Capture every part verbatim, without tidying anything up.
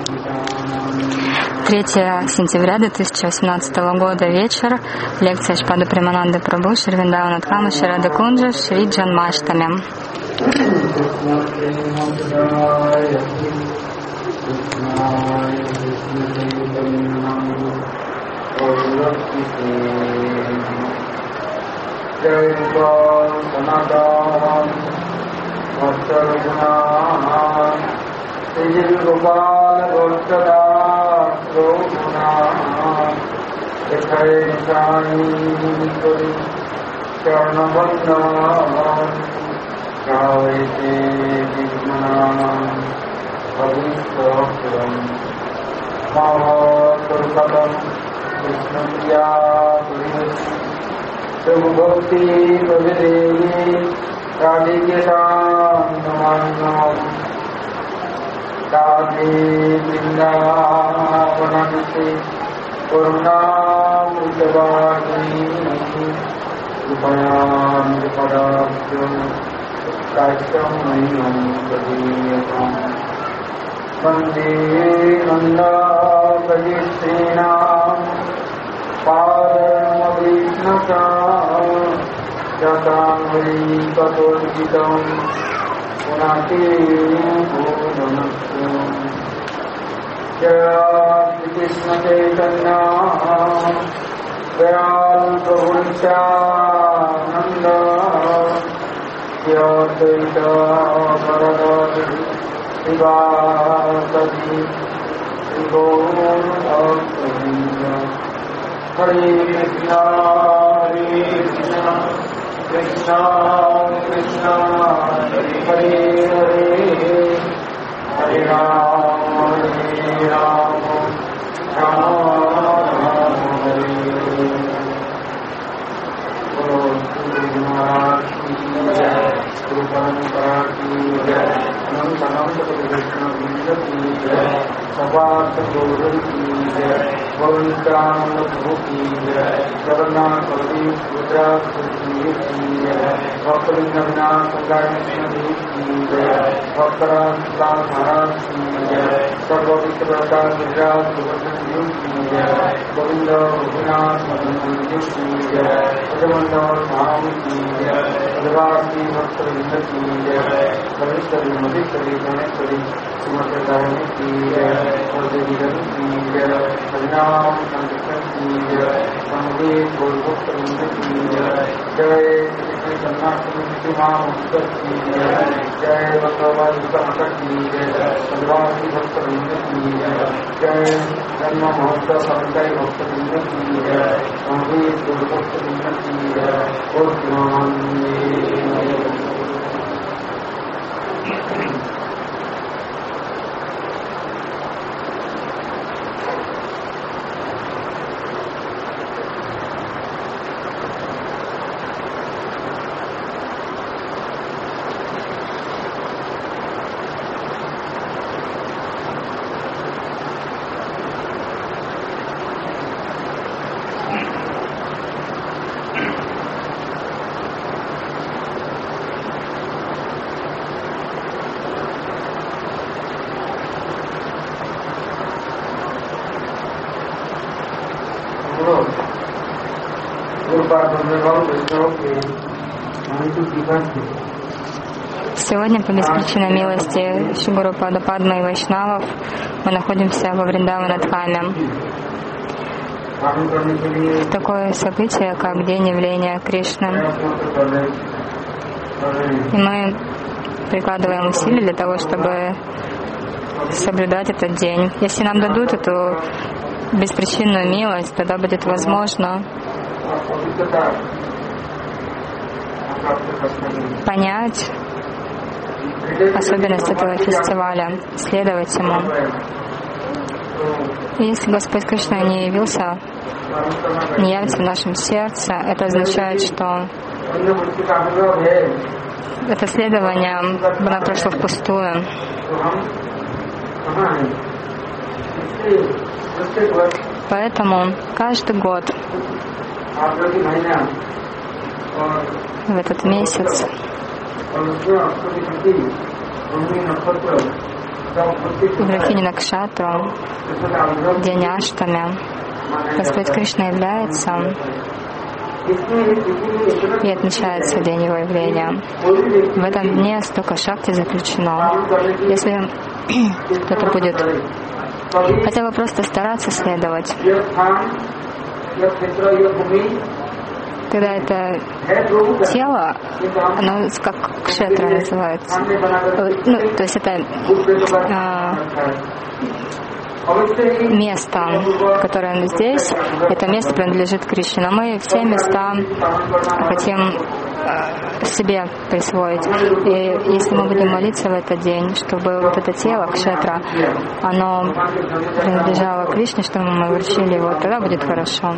третьего сентября две тысячи восемнадцатого года, вечер. Лекция Шпада Премананды Прабху, Шри Вриндавана Дхама, Шри Рада Кунджа, Шри Джанмаштами. Bhakti Pravidevi Radhikesham Namanam Radhe Vrindavananti Purnamritavani Upayam Padabhyam Kaisham Mayam Pradiyakam Vande Nanda Pradistrinam Paramavitnakam Jatamri Katolgitam Punati Purnamasyam Jaya Shri Krishna Chaitanya Dayal Prabhu Nityananda Jaya Advaita Bharadari Srivasadi Sri Gaura Hare Krishna, Hare Krishna, Krishna Krishna, Hare Hare, Hare Rama, Hare Rama, Rama Rama, Hare Hare. Guru Maharaj ki jai, Guru Parampara ki jai, Anant Anant Krishna Vrinda ki jai, Savarth Gaura ki jai, Govindan Prabhu ki jai, Jagannath Balavi Subhadra ki jai, Bhaktivinoda Krishna ki jai, Bhaktaran Ram Maharaj ki jai, Sarvavitra Prakash Gujarat Subhadra ki jai, Govinda Gopinath Madhavan ki jai, Rajamandar Dham ki jai, Advasi Bhaktivinoda ki jai, Kavishari Madhikari Ganeshwari Sumatradharani ki jai, Vardhani ki jai, Harinam Sankirtan ki jai, Sangeet Gaurabhaktivinoda ki jai, Jai Shri Janmashtami Mahamutsa ki jai, Jai Bhagavad Gita ki jai, Advasi Bhaktivinoda ki jai, Jai Janma Mahotsav Sarantai Bhaktivinoda ki jai, Sangeet Gaurabhaktivinoda ki jai, Goswami. Сегодня по беспричинной милости Шри Пада Падма и Вайшнавов мы находимся во Вриндавана-дхаме. В такое событие, как День явления Кришны. И мы прикладываем усилия для того, чтобы соблюдать этот день. Если нам дадут эту беспричинную милость, тогда будет возможно понять особенность этого фестиваля, следовать ему. И если Господь Кришна не явился, не явится в нашем сердце, это означает, что это следование оно прошло впустую. Поэтому каждый год в этот месяц в Рахини Накшатру, в день Аштами, Господь Кришна является и отмечается день его явления. В этом дне столько шакти заключено. Если кто-то будет хотя бы просто стараться следовать, тогда это тело, оно как кшетра называется. Ну, то есть это а, место, которое здесь, это место принадлежит Кришне. Но мы все места хотим себе присвоить. И если мы будем молиться в этот день, чтобы вот это тело, кшетра, оно принадлежало Кришне, чтобы мы вручили его, тогда будет хорошо.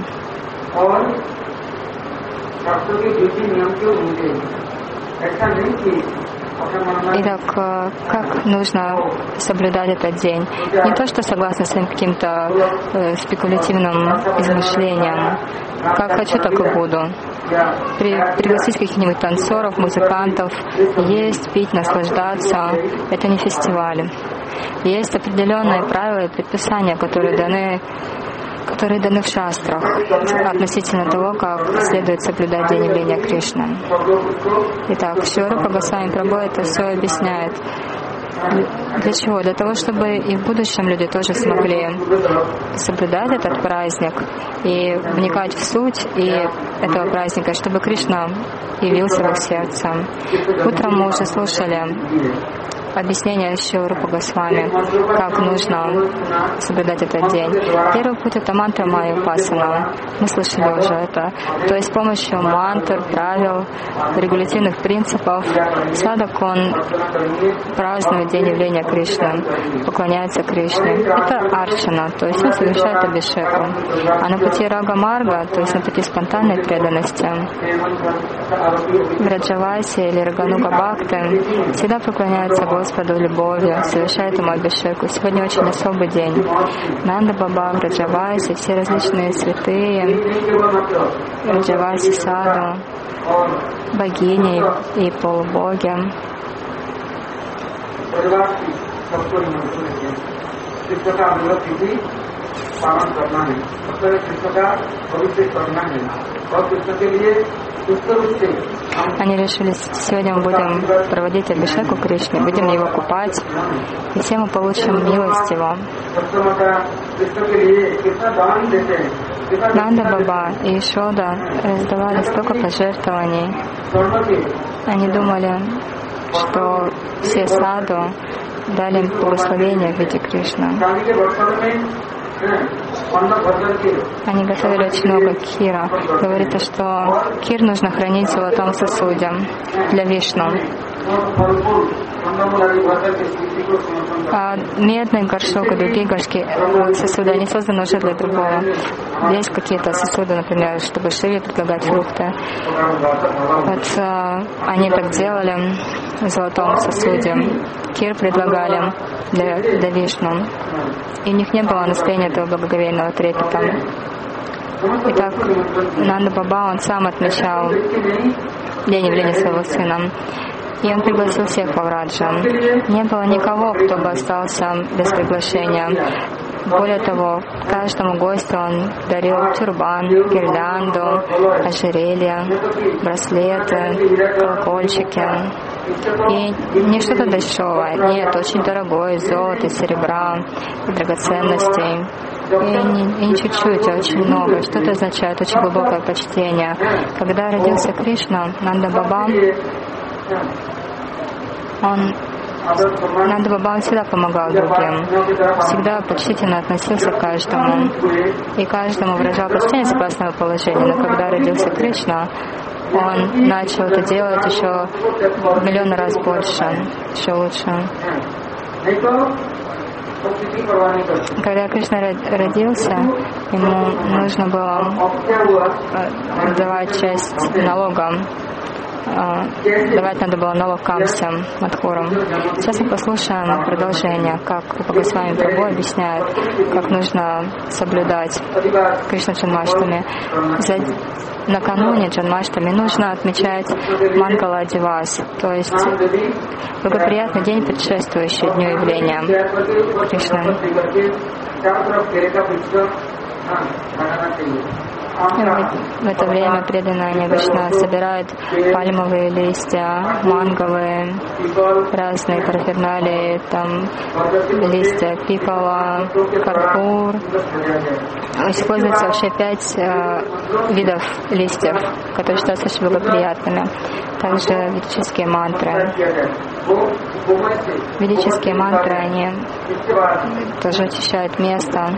Итак, как нужно соблюдать этот день? Не то, что согласно своим каким-то э, спекулятивным измышлениям. Как хочу, так и буду. При, пригласить каких-нибудь танцоров, музыкантов, есть, пить, наслаждаться. Это не фестиваль. Есть определенные правила и предписания, которые даны которые даны в шастрах относительно того, как следует соблюдать день явления Кришны. Итак, Шри Рупа Госвами Прабху это все объясняет. Для чего? Для того, чтобы и в будущем люди тоже смогли соблюдать этот праздник и вникать в суть и этого праздника, чтобы Кришна явился в их сердце. Утром мы уже слушали объяснение Шри Рупа Госвами, как нужно соблюдать этот день. Первый путь — это мантра Майя Упасана. Мы слышали уже это. То есть с помощью мантр, правил, регулятивных принципов садак, он празднует день явления Кришны, поклоняется Кришне. Это арчана, то есть он совершает абхишеку. А на пути рага марга, то есть на пути спонтанной преданности, в Раджавасе или Рагануга Бхакти всегда поклоняется Господу любовью, совершает ему абхишеку. Сегодня очень особый день. Нанда Баба в Раджавасе, все различные святые, Раджавасе Саду, богини и полубоги. Они решили, сегодня мы будем проводить абхишеку Кришне, будем его купать, и все мы получим милость его. Нанда Баба и Ишода раздавали столько пожертвований. Они думали, что все саду дали им благословение в виде Кришны. Они готовили очень много кира. Говорится, что кир нужно хранить в золотом сосуде для Вишну. А медный горшок и другие горшки, сосуды, они созданы уже для другого. Есть какие-то сосуды, например, чтобы Шиве предлагать фрукты. Вот а, они так делали в золотом сосуде. Кир предлагали для, для Вишну. И у них не было настроения этого благоговейного трепета. Итак, Нанда Баба, он сам отмечал день явления своего сына. И он пригласил всех в Враджа. Не было никого, кто бы остался без приглашения. Более того, каждому гостю он дарил тюрбан, гирлянду, ожерелья, браслеты, колокольчики. И не что-то дешевое, нет, очень дорогое, золото, серебра, драгоценностей. И не, и не чуть-чуть, а очень много. Что это означает? Очень глубокое почтение. Когда родился Кришна, Нанда Баба, он Нанда Баба он всегда помогал другим, всегда почтительно относился к каждому, и каждому выражал почтение согласно его положению. Но когда родился Кришна, он начал это делать еще в миллион раз больше, еще лучше. Когда Кришна родился, ему нужно было давать часть налога давать надо было Навакамсям, Мадхурам. Сейчас мы послушаем продолжение, как Госвами Прабху объясняет, как нужно соблюдать Кришна Джанмаштами. Накануне Джанмаштами нужно отмечать Мангала Дивас, то есть благоприятный день, предшествующий дню явления Кришны. В это время преданные они обычно собирают пальмовые листья, манговые, разные парферналии, там листья пикола, карпур. Используется вообще пять э, видов листьев, которые считаются очень благоприятными. Также ведические мантры. Ведические мантры, они тоже очищают место,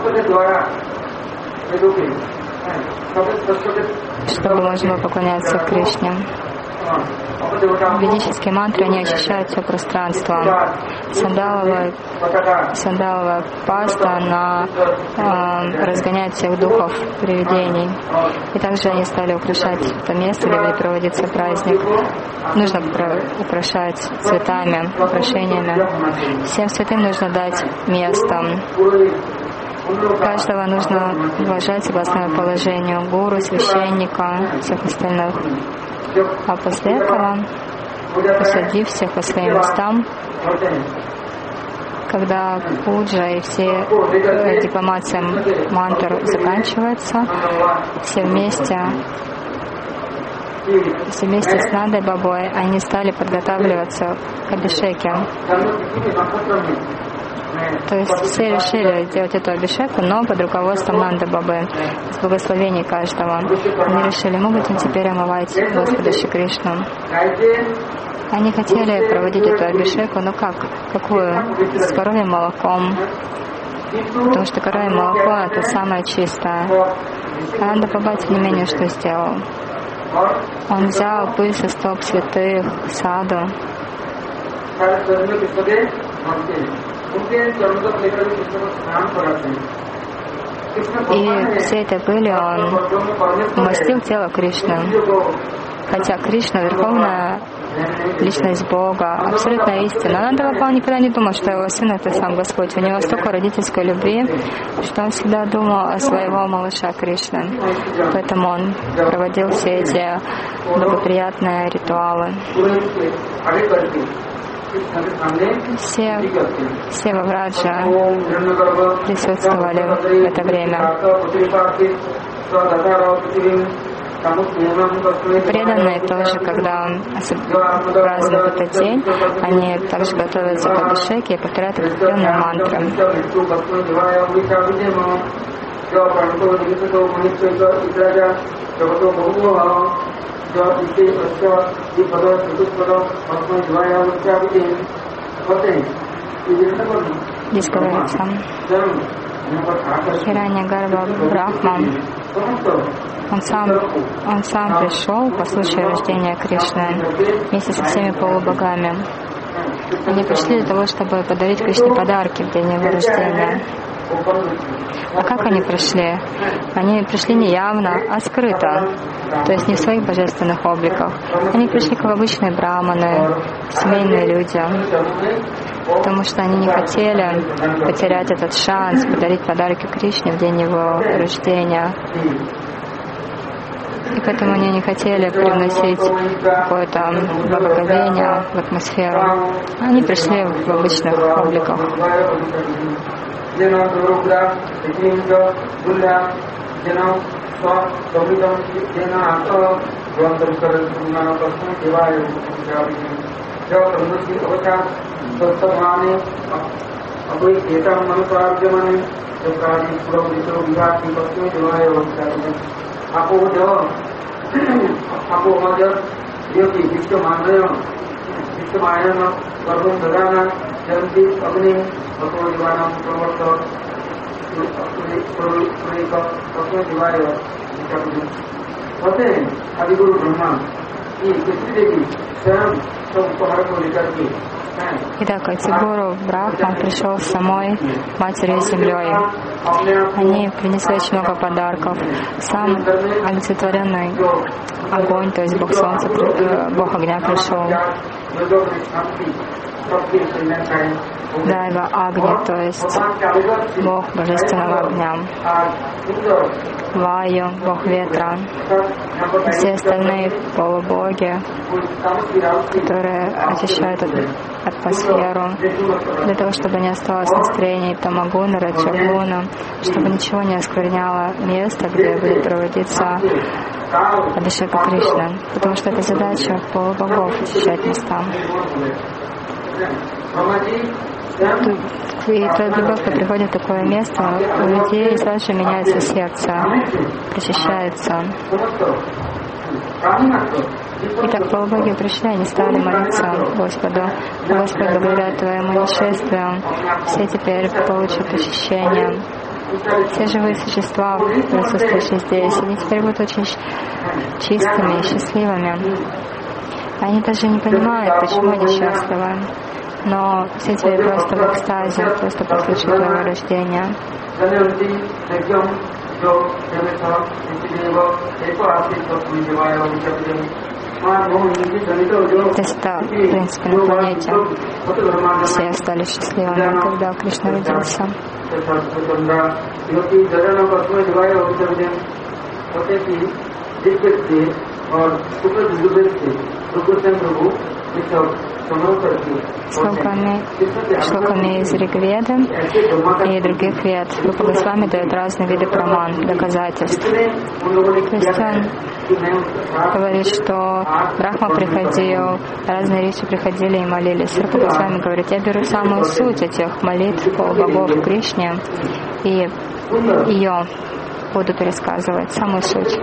чтобы можно было поклоняться Кришне. Ведические мантры, они очищают все пространство. Сандаловая, сандаловая паста, она э, разгоняет всех духов привидений. И также они стали украшать это место, где будет проводиться праздник. Нужно украшать цветами, украшениями. Всем святым нужно дать место. Каждого нужно уважать согласно положению гуру, священника, всех остальных. А после этого, посадив всех по своим местам, когда пуджа и все декламация мантр заканчивается, все вместе, все вместе с Нандой Бабой, они стали подготавливаться к абхишеке. То есть все решили сделать эту абхишеку, но под руководством Нанда Бабы, с благословений каждого. Они решили, мы будем теперь омывать Господа Шри Кришну. Они хотели проводить эту абхишеку, но как? Какую? С коровьим молоком. Потому что коровье молоко — это самое чистое. А Нанда Баба, тем не менее, что сделал? Он взял пыль со стоп святых, саду, и всей этой пылью он умастил тело Кришны. Хотя Кришна — верховная личность Бога, абсолютная истина. Нанда Баба никогда не думал, что его сын — это сам Господь. У него столько родительской любви, что он всегда думал о своего малыша Кришны. Поэтому он проводил все эти благоприятные ритуалы. Все, все во Враджа присутствовали в это время. Преданные тоже, когда он празднует этот день, они также готовятся к абхишеке и повторяют определенные мантры. Здесь говорится, Хираньягарба Брахман, он сам, он сам пришел по случаю рождения Кришны вместе со всеми полубогами. Они пришли для того, чтобы подарить Кришне подарки в день его рождения. А как они пришли? Они пришли не явно, а скрыто, то есть не в своих божественных обликах. Они пришли как обычные браманы, семейные люди, потому что они не хотели потерять этот шанс подарить подарки Кришне в день его рождения. И поэтому они не хотели привносить какое-то благоговение в атмосферу. Они пришли в обычных обликах. Итак, Ацигуру Брахма пришел с самой Матерью Землей. Они принесли очень много подарков. Сам олицетворенный огонь, то есть Бог Солнца, Бог огня пришел. Дайва Агни, то есть Бог божественного огня. Ваю, Бог ветра. Все остальные полубоги, которые очищают атмосферу, для того, чтобы не осталось настроений Тамагуна, Раджагуна, чтобы ничего не оскверняло место, где будет проводиться Абхишека Кришны, потому что это задача полубогов очищать места. И тот любовь, кто приходит в такое место, у людей сразу же меняется сердце, прочищается. Итак, полубоги пришли, они стали молиться Господу. Господь, благодаря Твоему нашествию, все теперь получат очищение. Все живые существа, присутствующие здесь, они теперь будут очень чистыми и счастливыми. Они даже не понимают, почему они счастливы. Но все теперь просто в экстазе, просто по случаю Твоего рождения. То есть это, в принципе, на планете все стали счастливыми, когда Кришна родился. Шлоками, шлоками из Ригведы и других вед Рупа Госвами дает разные виды праман, доказательств. То есть он говорит, что Брахма приходил, разные риши приходили и молились. Рупа Госвами говорит, я беру самую суть этих молитв богов Кришне и ее буду пересказывать, самую суть.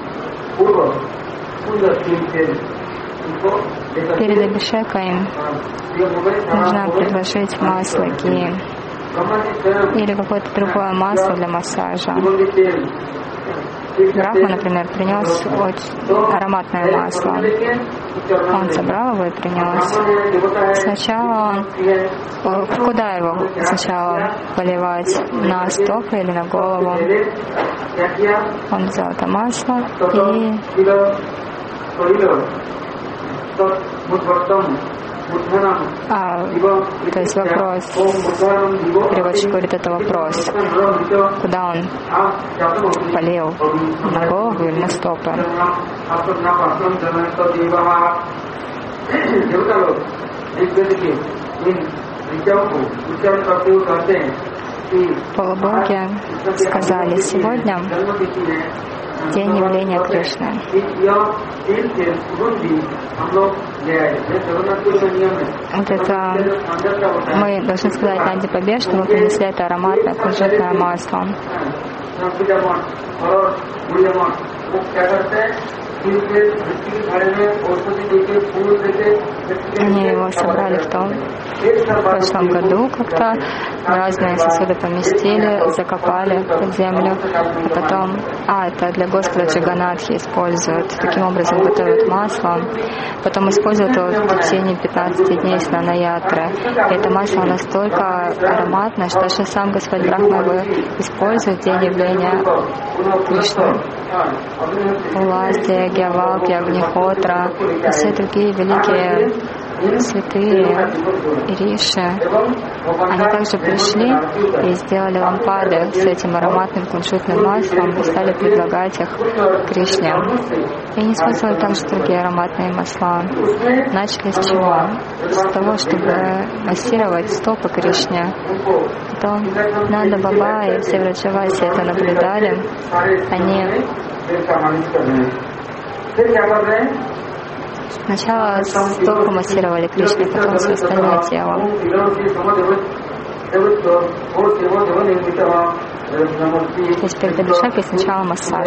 Перед Абхишекой нужно предложить масло ги или какое-то другое масло для массажа. Брахма, например, принес очень ароматное масло. Он собрал его и принес. Сначала он... Куда его сначала поливать? На стопы или на голову? Он взял это масло и... А, то есть вопрос, переводчик говорит, это вопрос, куда он полил, на голову или на стопы. Полубоги сказали, сегодня день явления Кришны. Вот это мы должны сказать Нанди Бабе, что мы принесли это ароматное кунжутное масло. Они его собрали в том в прошлом году как-то, разные сосуды поместили, закопали под землю, а потом, а, это для Господа Джаганатхи используют, таким образом готовят масло, потом используют его в течение пятнадцати дней снанаятры. И это масло настолько ароматное, что даже сам Господь Брахма его использует в день явления Кришны. Уласти, Гьявалки, Агнихотра и все другие великие святые риши, они также пришли и сделали лампады с этим ароматным кунжутным маслом и стали предлагать их Кришне. И они использовали также другие ароматные масла. Начали с чего? С того, чтобы массировать стопы Кришне. Потом Нанда Баба и все Враджаваси это наблюдали. Они сначала стопу массировали Кришне, потом все остальное тело. То есть перед Абхишекой сначала массаж.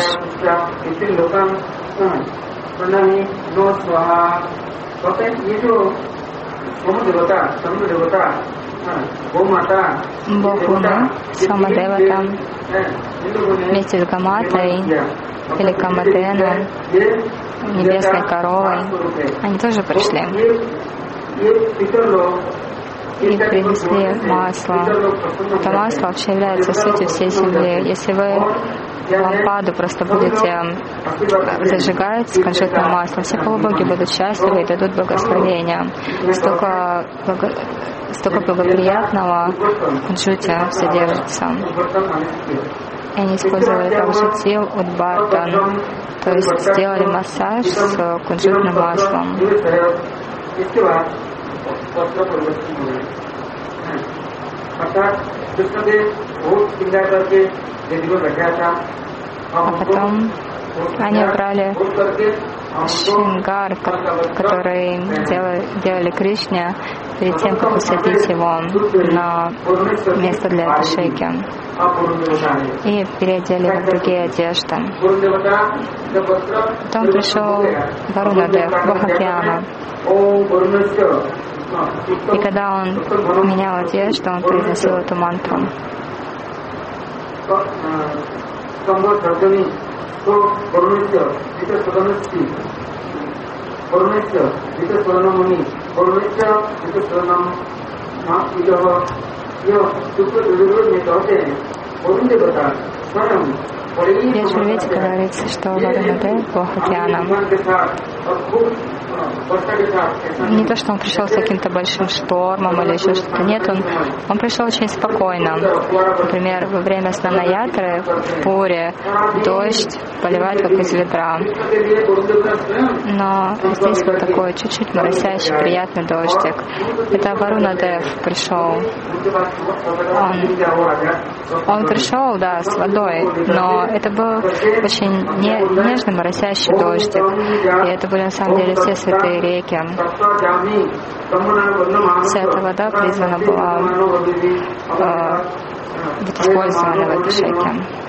Бог Луны, Самадевата, вместе с Гаматой или Камаденом, небесной коровой, они тоже пришли. И принесли масло. Это масло вообще является сутью всей земли. Если вы лампаду просто будете зажигать с кунжутным маслом, все полубоги будут счастливы и дадут благословения. Столько, благо... Столько благоприятного в кунжуте содержится. И они использовали также тил удбартан, то есть сделали массаж с кунжутным маслом. А потом они брали шингар, который делали, делали Кришне перед тем, как усадить его на место для абхишеки, и переодели в другие одежды. Потом пришел Варунадев, бог океана. И когда он менял одежду, он произносил эту мантру. В Яджурведе говорится, что Варунадев, бог океана, не то, что он пришел с каким-то большим штормом или еще что-то, нет, он, он пришел очень спокойно. Например, во время Снанаятры в Пуре дождь поливает как из ведра. Но здесь был такой чуть-чуть моросящий, приятный дождик. Это Варунадев пришел. Он, он пришел, да, с водой, но это был очень не, нежный моросящий дождик. И это были на самом деле все святые реки. Вся эта вода призвана была э, быть использована в абхишеке.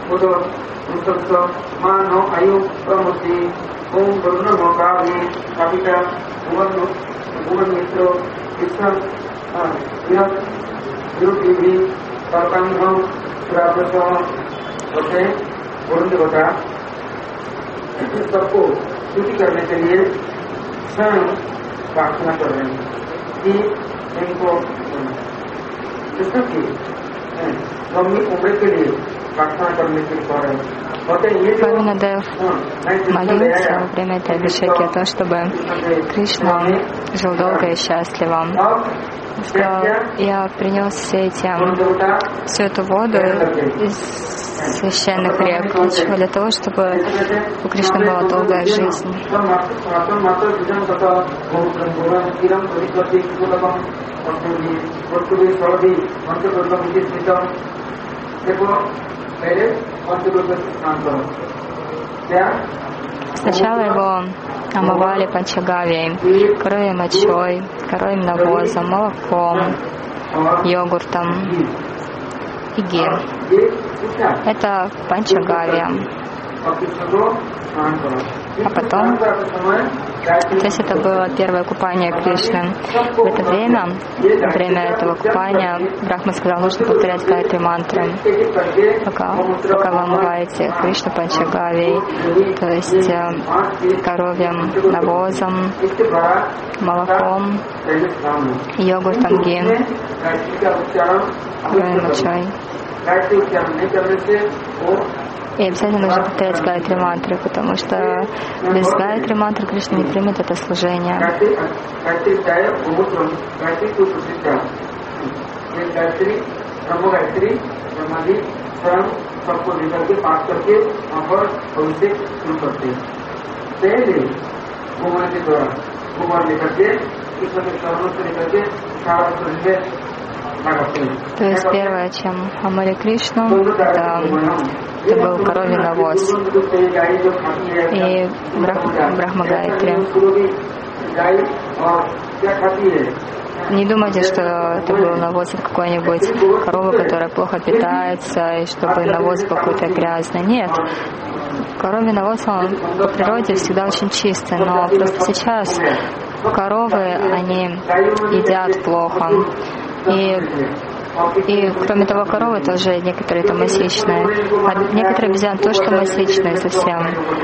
स्वयं प्रार्थना कर रहे हैं कि इनको कृष्ण की लंबी उम्र के लिए प्रार्थना करने के लिए Варунадев молился во время этой абхишеки о том, чтобы Кришна жил долго и счастливо. Он сказал, я принес все эти, всю эту воду из священных рек. Ничего для того, чтобы у Кришны была долгая жизнь. Сначала его омывали панчагавией, коровьей мочой, коровьим навозом, молоком, йогуртом и ги. Это панчагавия. А потом, то есть это было первое купание Кришны. В это время, во время этого купания, Брахма сказал, нужно повторять гайатри мантры, пока, пока вы омываете Кришну панчагавией, то есть э, коровьим навозом, молоком, йогуртом ги, коровьей мочой. И обязательно нужно повторять гайатри мантры, потому что без гайатри мантры Кришна не примет это служение. То есть первое, чем омыли Кришну, это, это был коровий навоз и Брахма Гайатри. Не думайте, что это был навоз от какой-нибудь коровы, которая плохо питается, и чтобы навоз был какой-то грязный. Нет. Коровий навоз, он по природе всегда очень чистый, но просто сейчас коровы, они едят плохо. И И кроме того, коровы тоже некоторые там масличные. А некоторые обезьяны тоже что масличные совсем.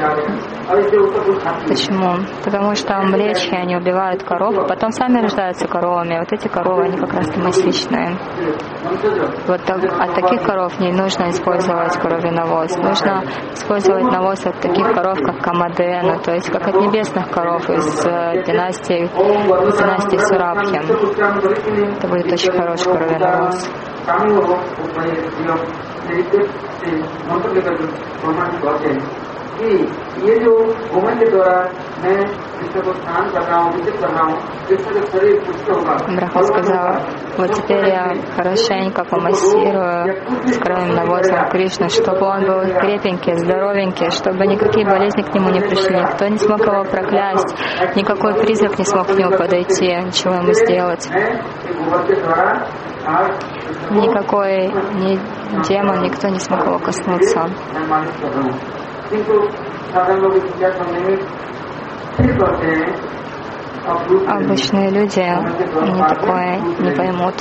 Почему? Потому что млечьи, они убивают коров, потом сами рождаются коровами. Вот эти коровы, они как раз и масличные. Вот от таких коров не нужно использовать коровий навоз. Нужно использовать навоз от таких коров, как Камадена, то есть как от небесных коров из династии, из династии Сурабхи. Это будет очень хороший коровий навоз. Брахма сказал, вот теперь я хорошенько помассирую с кровавым навозом Кришну, чтобы он был крепенький, здоровенький, чтобы никакие болезни к нему не пришли, никто не смог его проклясть, никакой призрак не смог к нему подойти, ничего ему сделать. Никакой ни демон, никто не смог его коснуться. Обычные люди не такое не поймут.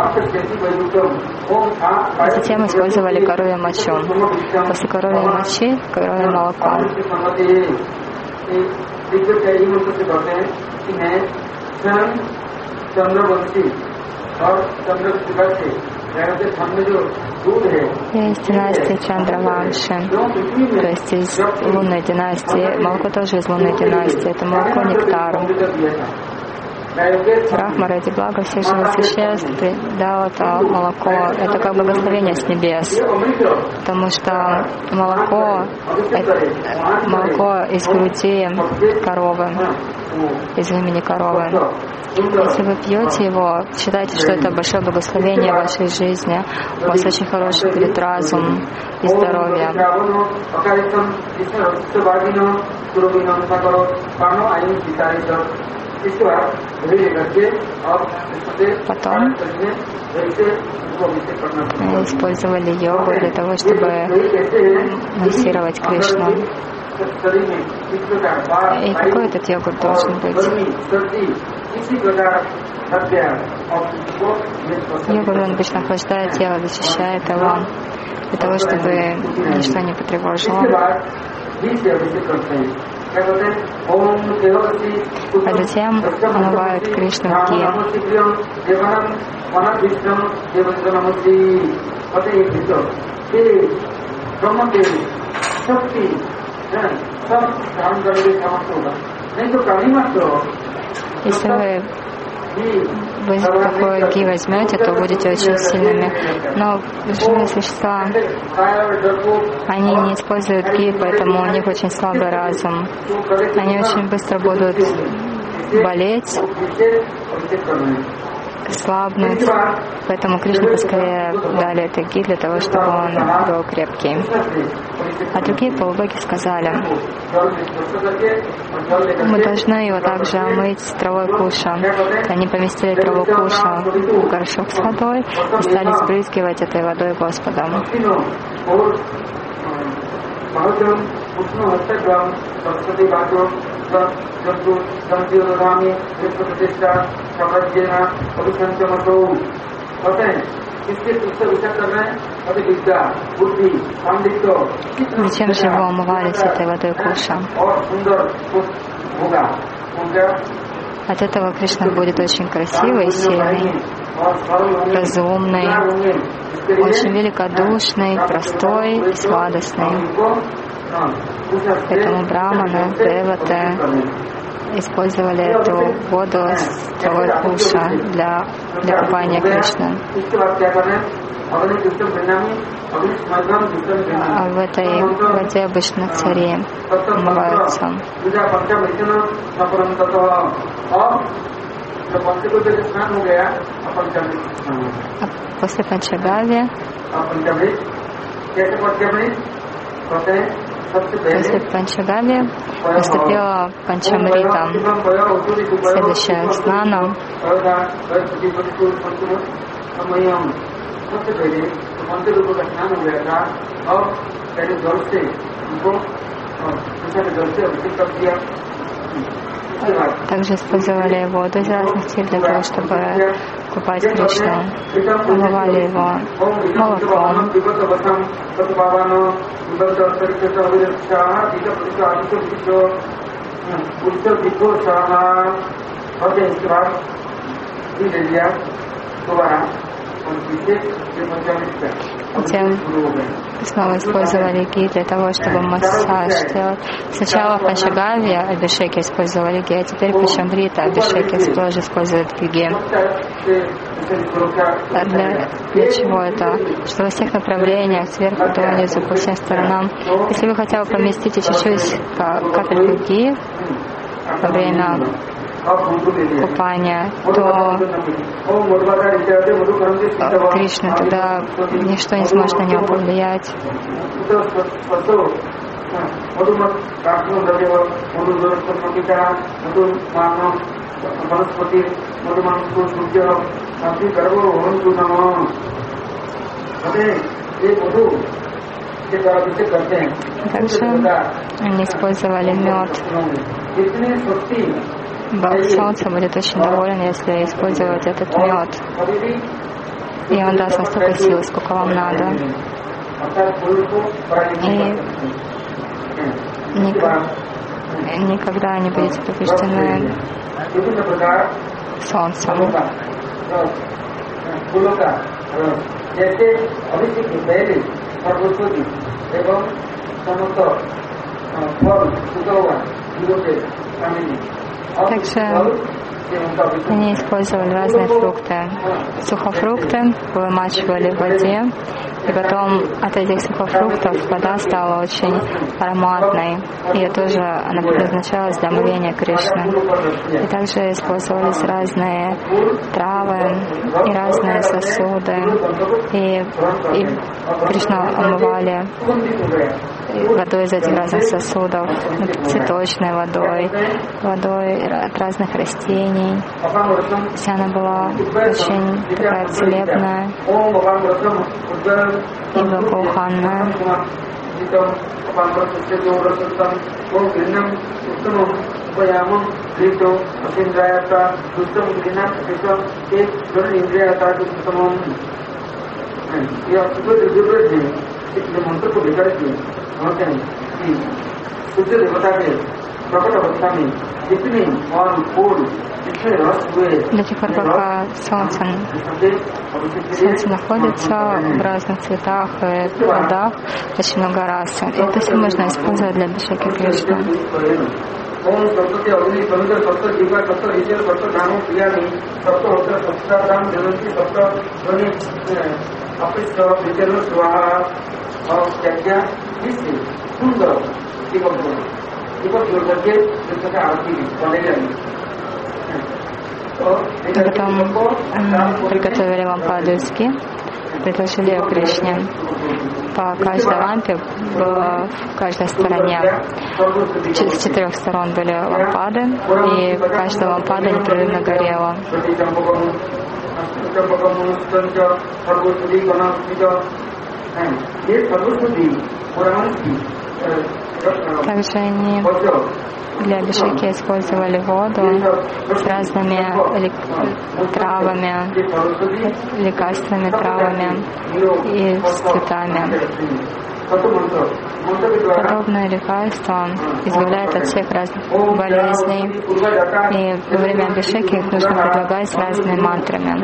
Затем использовали коровью мочу. После коровьей мочи коровье молоко. Есть династия Чандраванши, то есть из лунной династии. Молоко тоже из лунной династии. Это молоко нектару. Брахма ради блага всех живых существ дал это молоко. Это как благословение с небес. Потому что молоко, это молоко из груди коровы, из имени коровы. Если вы пьете его, считайте, что это большое благословение в вашей жизни. У вас очень хороший будет разум и здоровье. Потом использовали йогу для того, чтобы массировать Кришну. И какой этот йогурт должен быть? Йогурт, он обычно охлаждает тело, вычищает его, для того, чтобы ничто не потревожило. А затем омывают Кришну в ги. Если вы вы такое ги возьмете, то будете очень сильными. Но живые существа, они не используют ги, поэтому у них очень слабый разум. Они очень быстро будут болеть, слабнуть. Поэтому Кришна поскорее дали это ги для того, чтобы он был крепкий. А другие полубоги сказали, мы должны его также омыть травой куша. Они поместили траву куша в горшок с водой и стали сбрызгивать этой водой Господа. Зачем же его омывали с этой водой куша? От этого Кришна будет очень красивый, сильный, разумный, очень великодушный, простой и сладостный. Поэтому браманы, деваты использовали эту воду с травой куша для, для купания Кришны. А в этой воде обычно цари умываются. А после Панчагави, после Панчагави наступила Панчамрита, следующая снана. Также использовали воду из разных тел для того, чтобы искупать Кришну, омывали его молоком. Затем снова использовали ги для того, чтобы массаж сделать. Сначала в Панчагавье Абхишеки использовали ги, а теперь в Пачамрита Абхишеки тоже используют ги. А для, для чего это? Что во всех направлениях, сверху, донизу, по всем сторонам. Если вы хотя бы поместите чуть-чуть капельку ги во время купания, то Кришна тогда ничто не сможет на него повлиять. Также они использовали мед. Бог Солнца будет очень доволен, если использовать этот мед. И он даст вам столько сил, сколько вам надо. И никогда не будете побеждены Солнцем. Также они использовали разные фрукты. Сухофрукты вымачивали в воде, и потом от этих сухофруктов вода стала очень ароматной. И тоже она предназначалась для омовения Кришны. И также использовались разные травы и разные сосуды. И, и Кришну омывали водой из этих разных сосудов, цветочной водой, водой от разных растений. Вся она была очень такая целебная и благоуханная. До тех пор, пока солнце, солнце находится в разных цветах и плодах, очень много расы. И это все можно использовать для Абхишеки Кришны. Потом приготовили лампаду из ги, предложили ее Кришне. По каждой лампе было в каждой стороне, с четырех сторон были лампады, и каждая лампада непрерывно горела. Также они для Абхишеки использовали воду с разными травами, лекарственными травами и с цветами. Подобное лекарство избавляет от всех разных болезней. И во время Абхишеки их нужно предлагать с разными мантрами.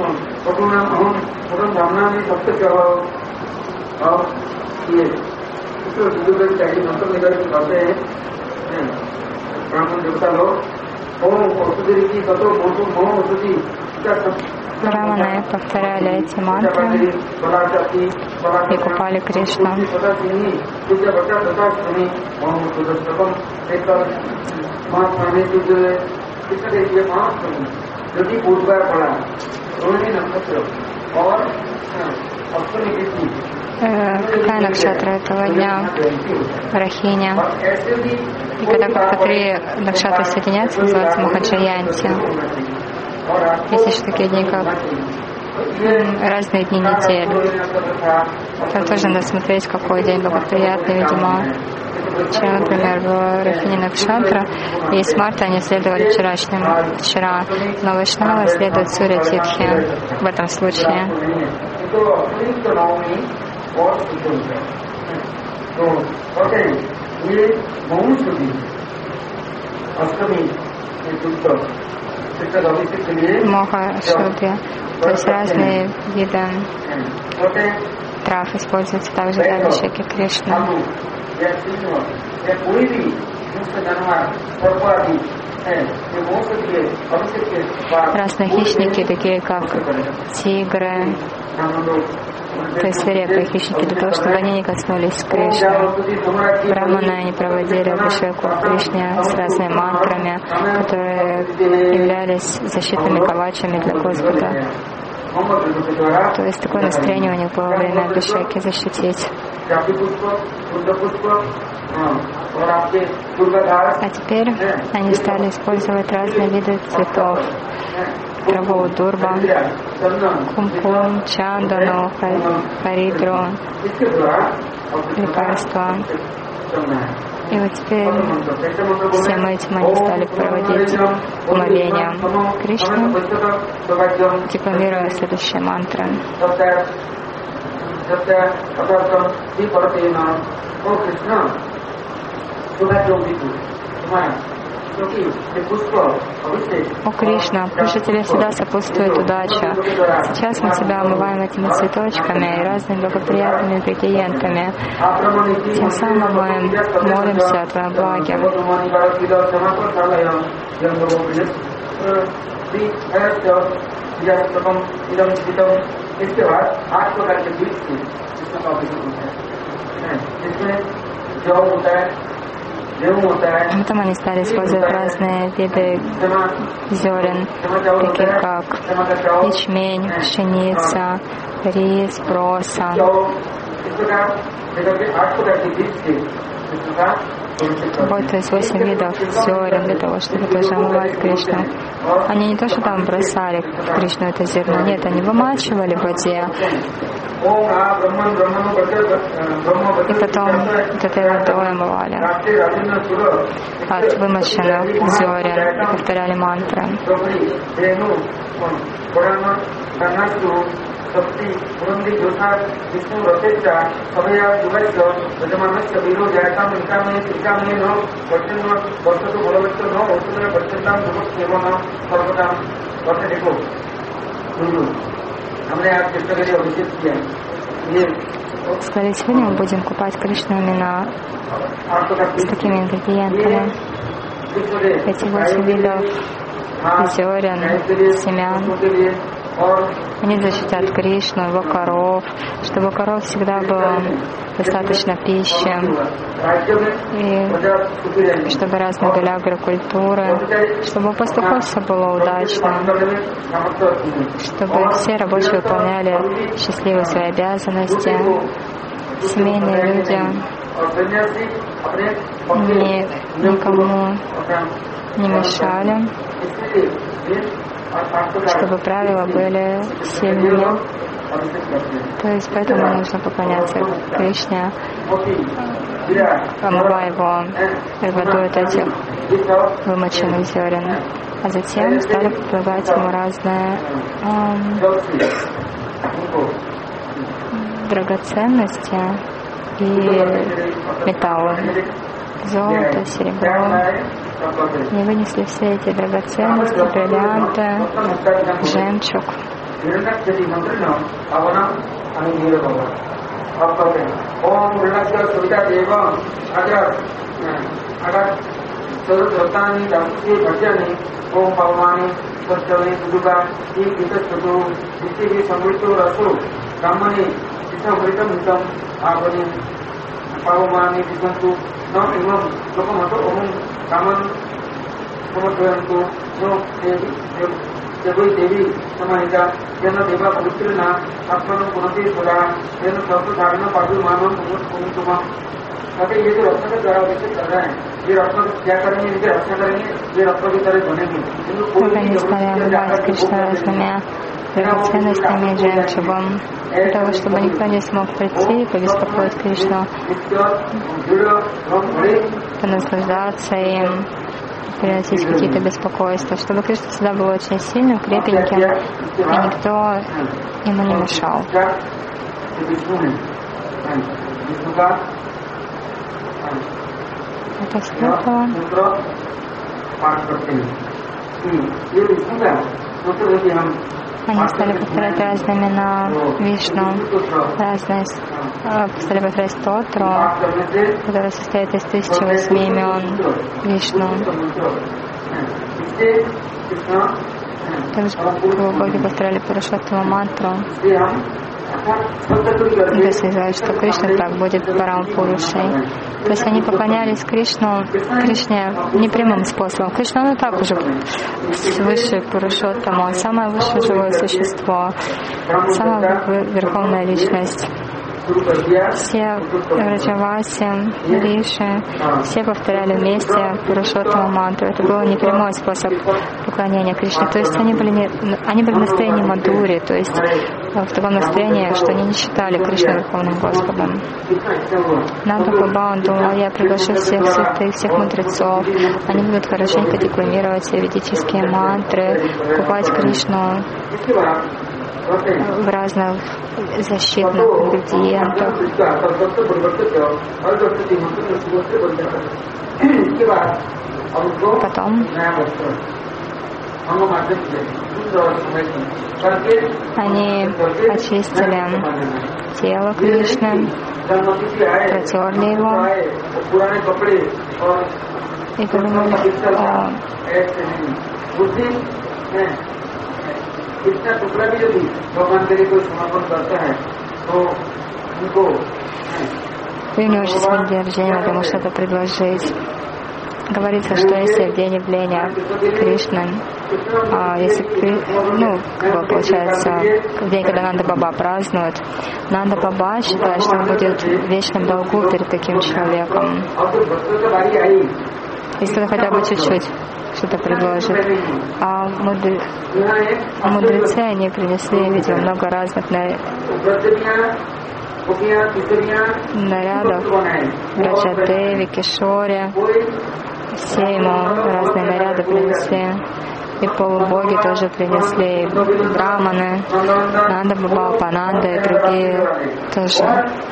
Браманы повторяли эти мантры и купали Кришну. Какая накшатра этого дня? Рахиня. И когда как-то три накшатры соединяются, называется Махаджаянти. Есть еще такие дни, как разные дни недели. Там тоже надо смотреть, какой день благоприятный, видимо. Вчера, например, в Рафине Накшатра и Смарта они следовали вчерашним, вчера, но Вайшнава следует Сурья Титхи в этом случае. Моха Шудья, то есть разные виды трав используются также для Абхишеки Кришны. Разные хищники, такие как тигры, то есть свирепые хищники, для того, чтобы они не коснулись Кришны. Браманы они проводили Абхишеку Кришне с разными мантрами, которые являлись защитными кавачами для Господа. То есть такое настроение у них было во время Абхишеки защитить. А теперь они стали использовать разные виды цветов. Траву дурба, кумкум, чандану, харидру, лекарства. И вот теперь всем этим они стали проводить умоления Кришны, декламируя следующие мантры. О Кришна, пусть тебе всегда сопутствует удача. Сейчас мы себя омываем этими цветочками и разными благоприятными ингредиентами. Тем самым мы молимся о Твоем благе. Потом они стали использовать разные виды зерен, такие как ячмень, пшеница, рис, проса. Вот, то есть восемь видов зерен для того, чтобы тоже омывать Кришну. Они не то, что там бросали в Кришну это зерно, нет, они вымачивали в воде. И потом вот этой водой омывали от вымоченных зерен и повторяли мантры. Сказали, сегодня мы будем купать Кришну именно с такими ингредиентами. Эти восемь видов зерен, семян. Они защитят Кришну, его коров, чтобы у коров всегда было достаточно пищи, и чтобы разные были агрокультуры, чтобы у пастухов все было удачно, чтобы все рабочие выполняли счастливые свои обязанности, семейные люди ни, никому не мешали, чтобы правила были сильными. То есть поэтому нужно поклоняться Кришне, омывая его водой от этих вымоченных зерен. А затем стали предлагать ему разные эм, драгоценности и металлы. Золото, серебро. Они вынесли все эти драгоценности, бриллианты, жемчуг. Вот они стали омывать Кришну разными драгоценностями, жемчугом, для того, чтобы никто не смог прийти и побеспокоить Кришну, понаслаждаться им, приносить какие-то беспокойства, чтобы Кришна всегда был очень сильным, крепеньким, и никто ему не мешал. Это слухало. Они стали повторять разные имена Вишну, разные, стали повторять стотру, который состоит из тысячи восьми имен Вишну. Также боги повторяли Пурушоттама мантру. Это связывает, что Кришна так будет Парам Пурушей. То есть они поклонялись Кришну, Кришне непрямым способом. Кришна, он и так уже высший Пурушоттама, он самое высшее живое существо, самая верховная личность. Все Враджаваси, Риши, все повторяли вместе Пурушоттама мантру. Это был непрямой способ поклонения Кришне. То есть они были, не, они были в настроении мадури, то есть в таком настроении, что они не считали Кришну Верховным Господом. Нанда Баба, он думал, я приглашу всех святых, всех мудрецов, они будут хорошенько декламировать все ведические мантры, купать Кришну в разных защитных ингредиентах. Потом они очистили тело Кришны, протерли его и подумали о इतना टुकड़ा भी यदि भगवान के लिए कोई समर्पण करता है तो उनको приняли очень самодержание, потому что это предложить. Говорится, что если в день явления Кришны, а если, ну, как бы получается, в день, когда Нанда Баба празднует, Нанда Баба считает, что он будет в вечном долгу перед таким человеком. Если он хотя бы чуть-чуть что-то предложит. А мудр... мудрецы, они принесли, видимо, много разных нарядов. Раджадеви, Кишори, все ему разные наряды принесли. И полубоги тоже принесли, браманы, Нанда Баба, Пананда и другие тоже.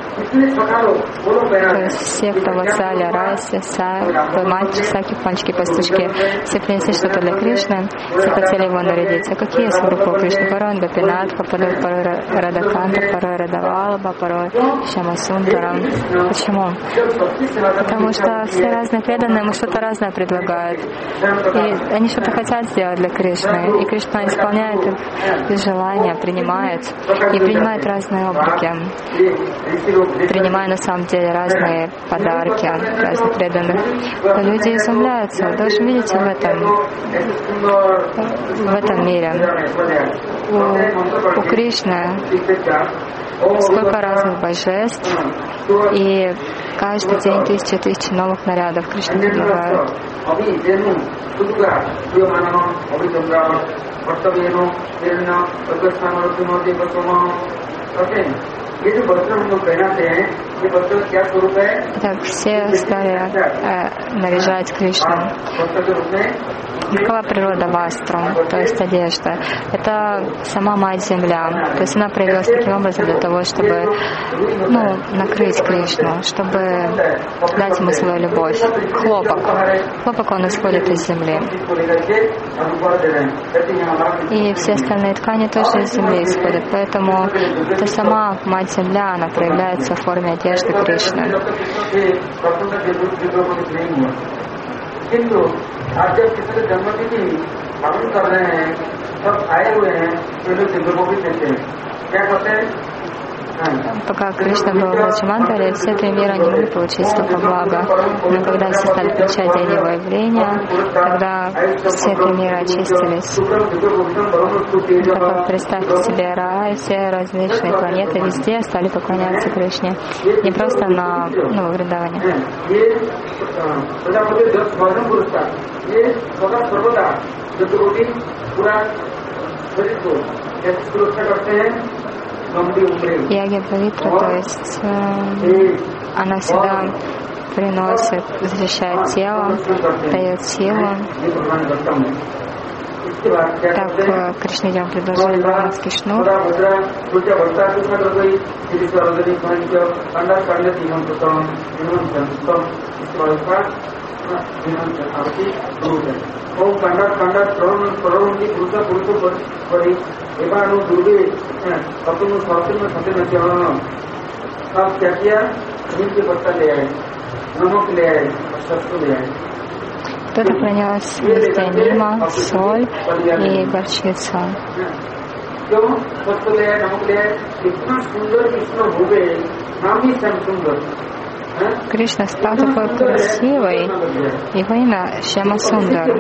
То есть все, кто в Ватсале, Расе, мальчики, Саки, панчики, пастушки, все принесли что-то для Кришны, все хотели его нарядить. А какие сварупы у Кришны? Порой он Гопинатха, порой Радаканта, порой Радавалаба, порой Шамасундара. Почему? Потому что все разные преданные ему что-то разное предлагают. И они что-то хотят сделать для Кришны. И Кришна исполняет их желания, принимает. И принимает разные облики. Принимая на самом деле разные подарки разных преданных. Но люди изумляются. Вы даже видите в этом, в этом мире. У, у Кришны сколько разных божеств, и каждый день тысячи тысячи новых нарядов Кришна предлагает. Так, все стали э, наряжать Кришну. Какова природа вастру, то есть одежда? Это сама Мать-Земля. То есть она проявилась таким образом для того, чтобы ну, накрыть Кришну, чтобы дать ему свою любовь. Хлопок. Хлопок, он исходит из земли. И все остальные ткани тоже из земли исходят. Поэтому это сама Мать-Земля, она проявляется в форме одежды Кришны. किंतु आज जब किसी के जन्मतिथि पालन कर रहे हैं सब आए हुए हैं तो लोग दिव्य को भी देते हैं क्या करते हैं Пока Кришна был в Раджамандале, все три мира не могли получить столько блага. Но когда все стали получать день его явления, когда все три мира очистились, так как представьте себе рай, все различные планеты везде стали поклоняться Кришне. Не просто на ну, Вриндаване. Яги Павитра, то есть э, она всегда приносит, защищает тело, дает силу. Так Кришна Дьям предложил браманский шнур. Кто-то принес листья нима, соль и горчицу. Кришна стал такой красивый, его имя Шьяма Сундар.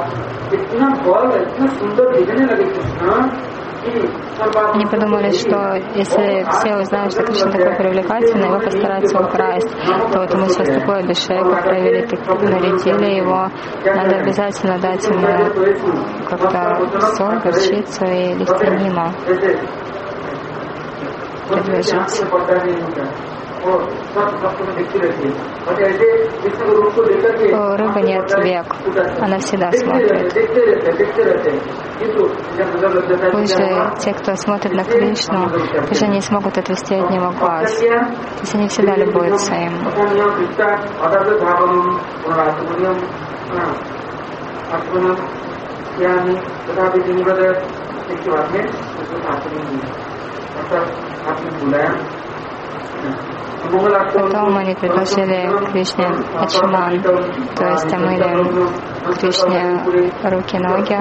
Они подумали, что если все узнают, что Кришна такой привлекательный, его постараются украсть, то вот ему сейчас такое бешейку провели, нарядили его, надо обязательно дать ему как-то соль, горчицу и листья нима предложить. У рыбы нет век, она всегда смотрит. Пусть же те, кто смотрит на Кришну, пусть они смогут отвести от него глаз. То есть они всегда любуются им. Потом они предложили Кришне ачиман, то есть омыли Кришне руки-ноги,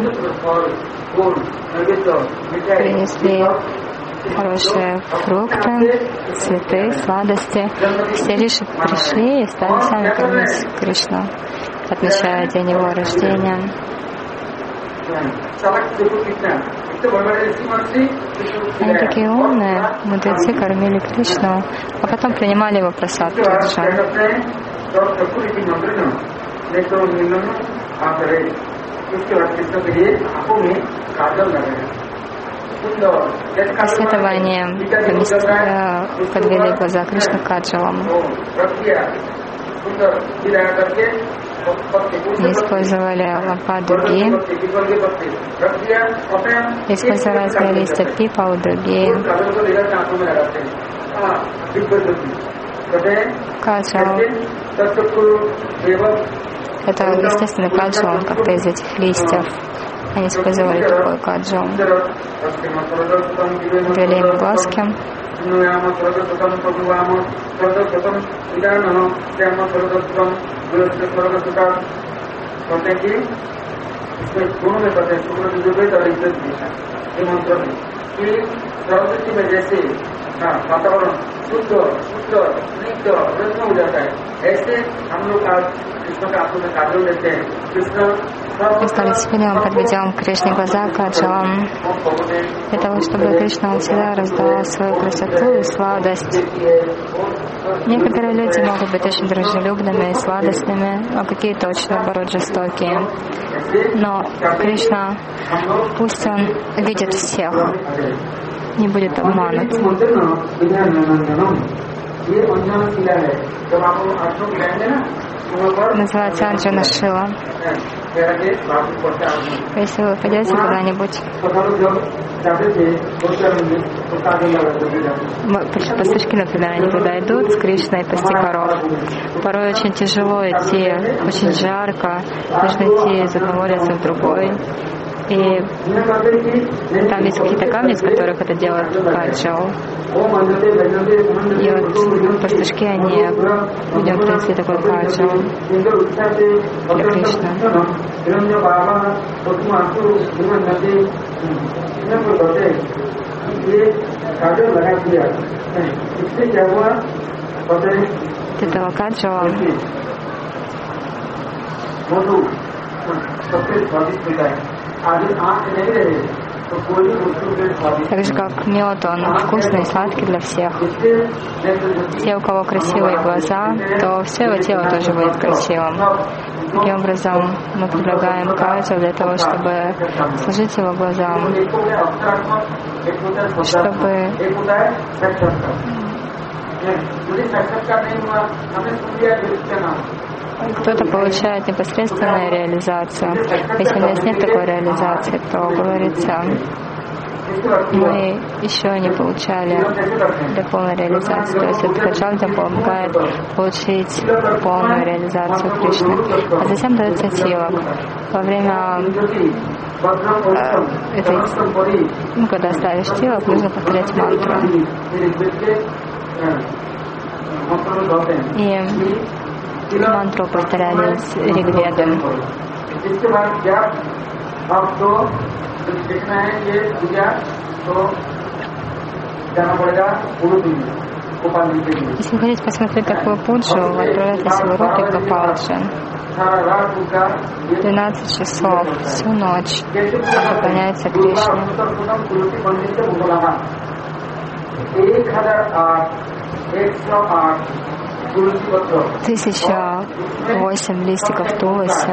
принесли хорошие фрукты, цветы, сладости. Все лишь пришли и стали сами кормить Кришну, отмечая день его рождения. Они такие умные, мудрецы кормили Кришну, а потом принимали его прасад Раджа. После этого они поместили, подвели глаза Кришны каджалом. Не использовали лампадуги, использовали разные листья пипал, другие. Каджал. Это естественный каджал, он как-то из этих листьев. Они использовали такой каджал. Ввели им глазки. Мы стали сильным, подведем к Кришне глаза каджалам, для того, чтобы Кришна всегда раздавал свою красоту и сладость. Некоторые люди могут быть очень дружелюбными и сладостными, а какие-то очень, наоборот, жестокие. Но Кришна, пусть он видит всех, не будет обманут. Называется Анджана Шила. Если вы пойдете куда-нибудь, пастушки, например, они когда идут с Кришной пасти коров, порой очень тяжело идти, очень жарко, нужно идти из одного леса в другой. И там есть какие-то камни, из которых это делают каджал. И вот пастушки, они идем принесли такой каджал для Кришны. От этого каджала так же, как мед, он вкусный и сладкий для всех. Те, у кого красивые глаза, то все его тело тоже будет красивым. Таким образом, мы предлагаем каждого для того, чтобы служить его глазам, чтобы кто-то получает непосредственную реализацию. Если у нас нет такой реализации, то, говорится, мы еще не получали до полной реализации. То есть этот Джагдан помогает получить полную реализацию Кришны. А затем дается тилак. Во время э, этой, ну, когда ставишь тилак, нужно повторять мантру. И мантру повторяли с Ригведом. Если вы хотите посмотреть такую пуджу, вы отправляетесь в Рупи Гопалджи. двенадцать часов, всю ночь поклоняется Кришне. Тысяча восемь листиков туласи,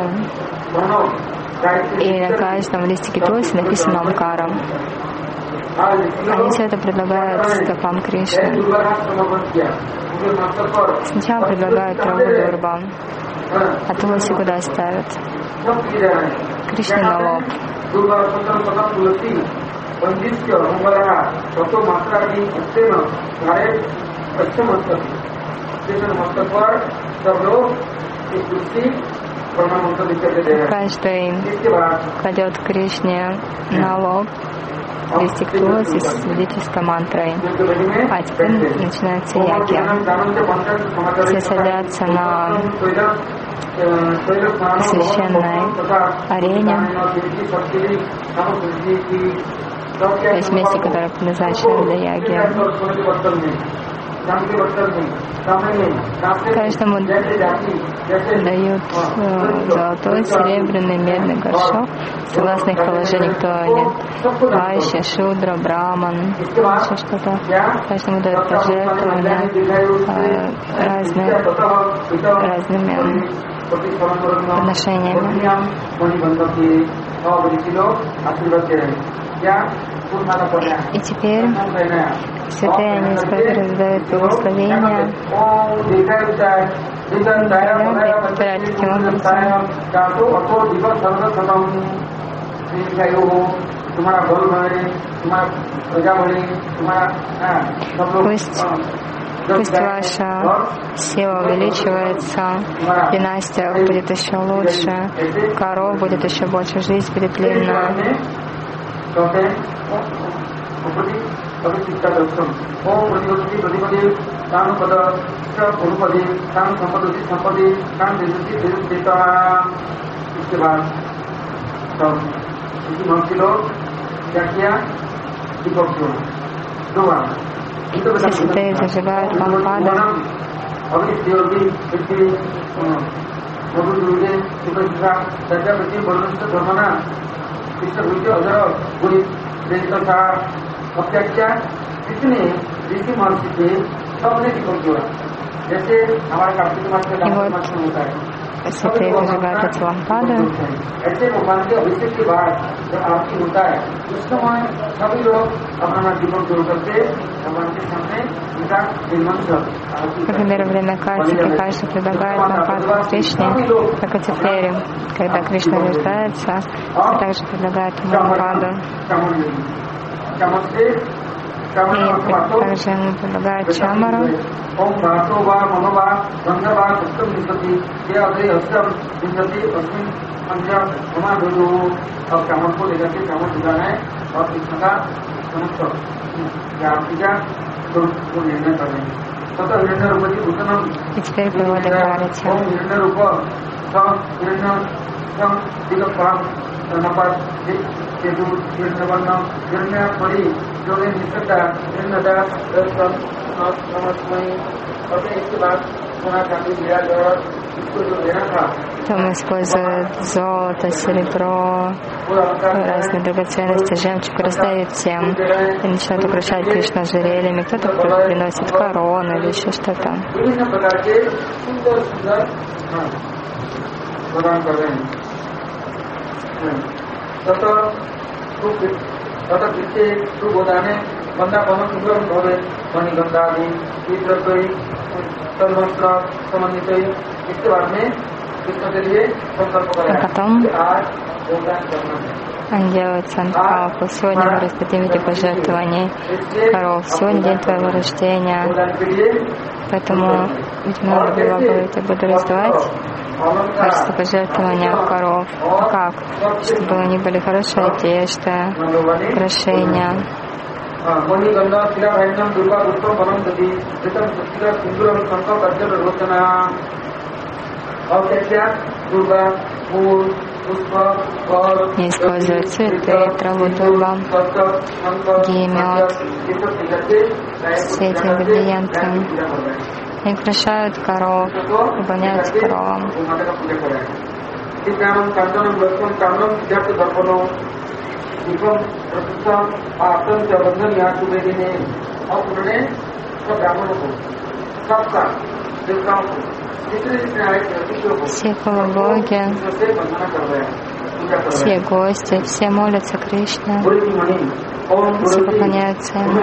и на каждом листике туласи написано Амкара. Они все это предлагают стопам Кришны. Сначала предлагают траву дурба, а туласи куда ставят? Кришне на лоб. Каждый кладет Кришне на лоб листик туласи с свидетельской мантрой. А теперь начинается яги. Все садятся на священной арене, то есть месте, которое предназначено для яги. Каждому дают золотой, серебряный, медный горшок, согласно их положению, кто они. Вайшья, Шудра, Браман, еще что-то. Каждому дают пожертвования разные, разными отношениями. И теперь святые они раздают благословения, повторяют таким образом. Пусть, пусть ваша сила увеличивается, династия будет еще лучше, коров будет еще больше, жизнь будет длинная. Все святые зажигают лампады. И вот святые зажигают эти лампады. Например, во время картики каждый предлагает лампаду Кришне, как и теперь, когда Кришна рождается, также предлагает ему лампаду. И также ему предлагают чамару. И теперь приводит Харити. Там используют золото, серебро, разные драгоценности, жемчуг, раздают всем. И начинают украшать Кришну ожерельями. Кто-то приносит корону или еще что-то. प्रदान कर रहे हैं। तथा तथा जिससे तू गोदाने बंदा पवन सुंदर भवे मणिगंधा आदि द्रव्य सर्वस्त्र समन्वित। इसके बाद में कृष्ण के लिए संकल्प करें आज गोदान करना है। Он делает санкалпу. Сегодня мы раздадим эти пожертвования коров. Сегодня день твоего рождения. Поэтому ведь много было говорить, я буду раздавать кажется пожертвования коров. Как? Чтобы они были хорошая одежда, украшения. Не используют цветы, траву дуба, гей, мед, все эти ингредиенты. И украшают коров, поклоняются коровам. Все полубоги, все гости, все молятся Кришне, все поклоняются ему.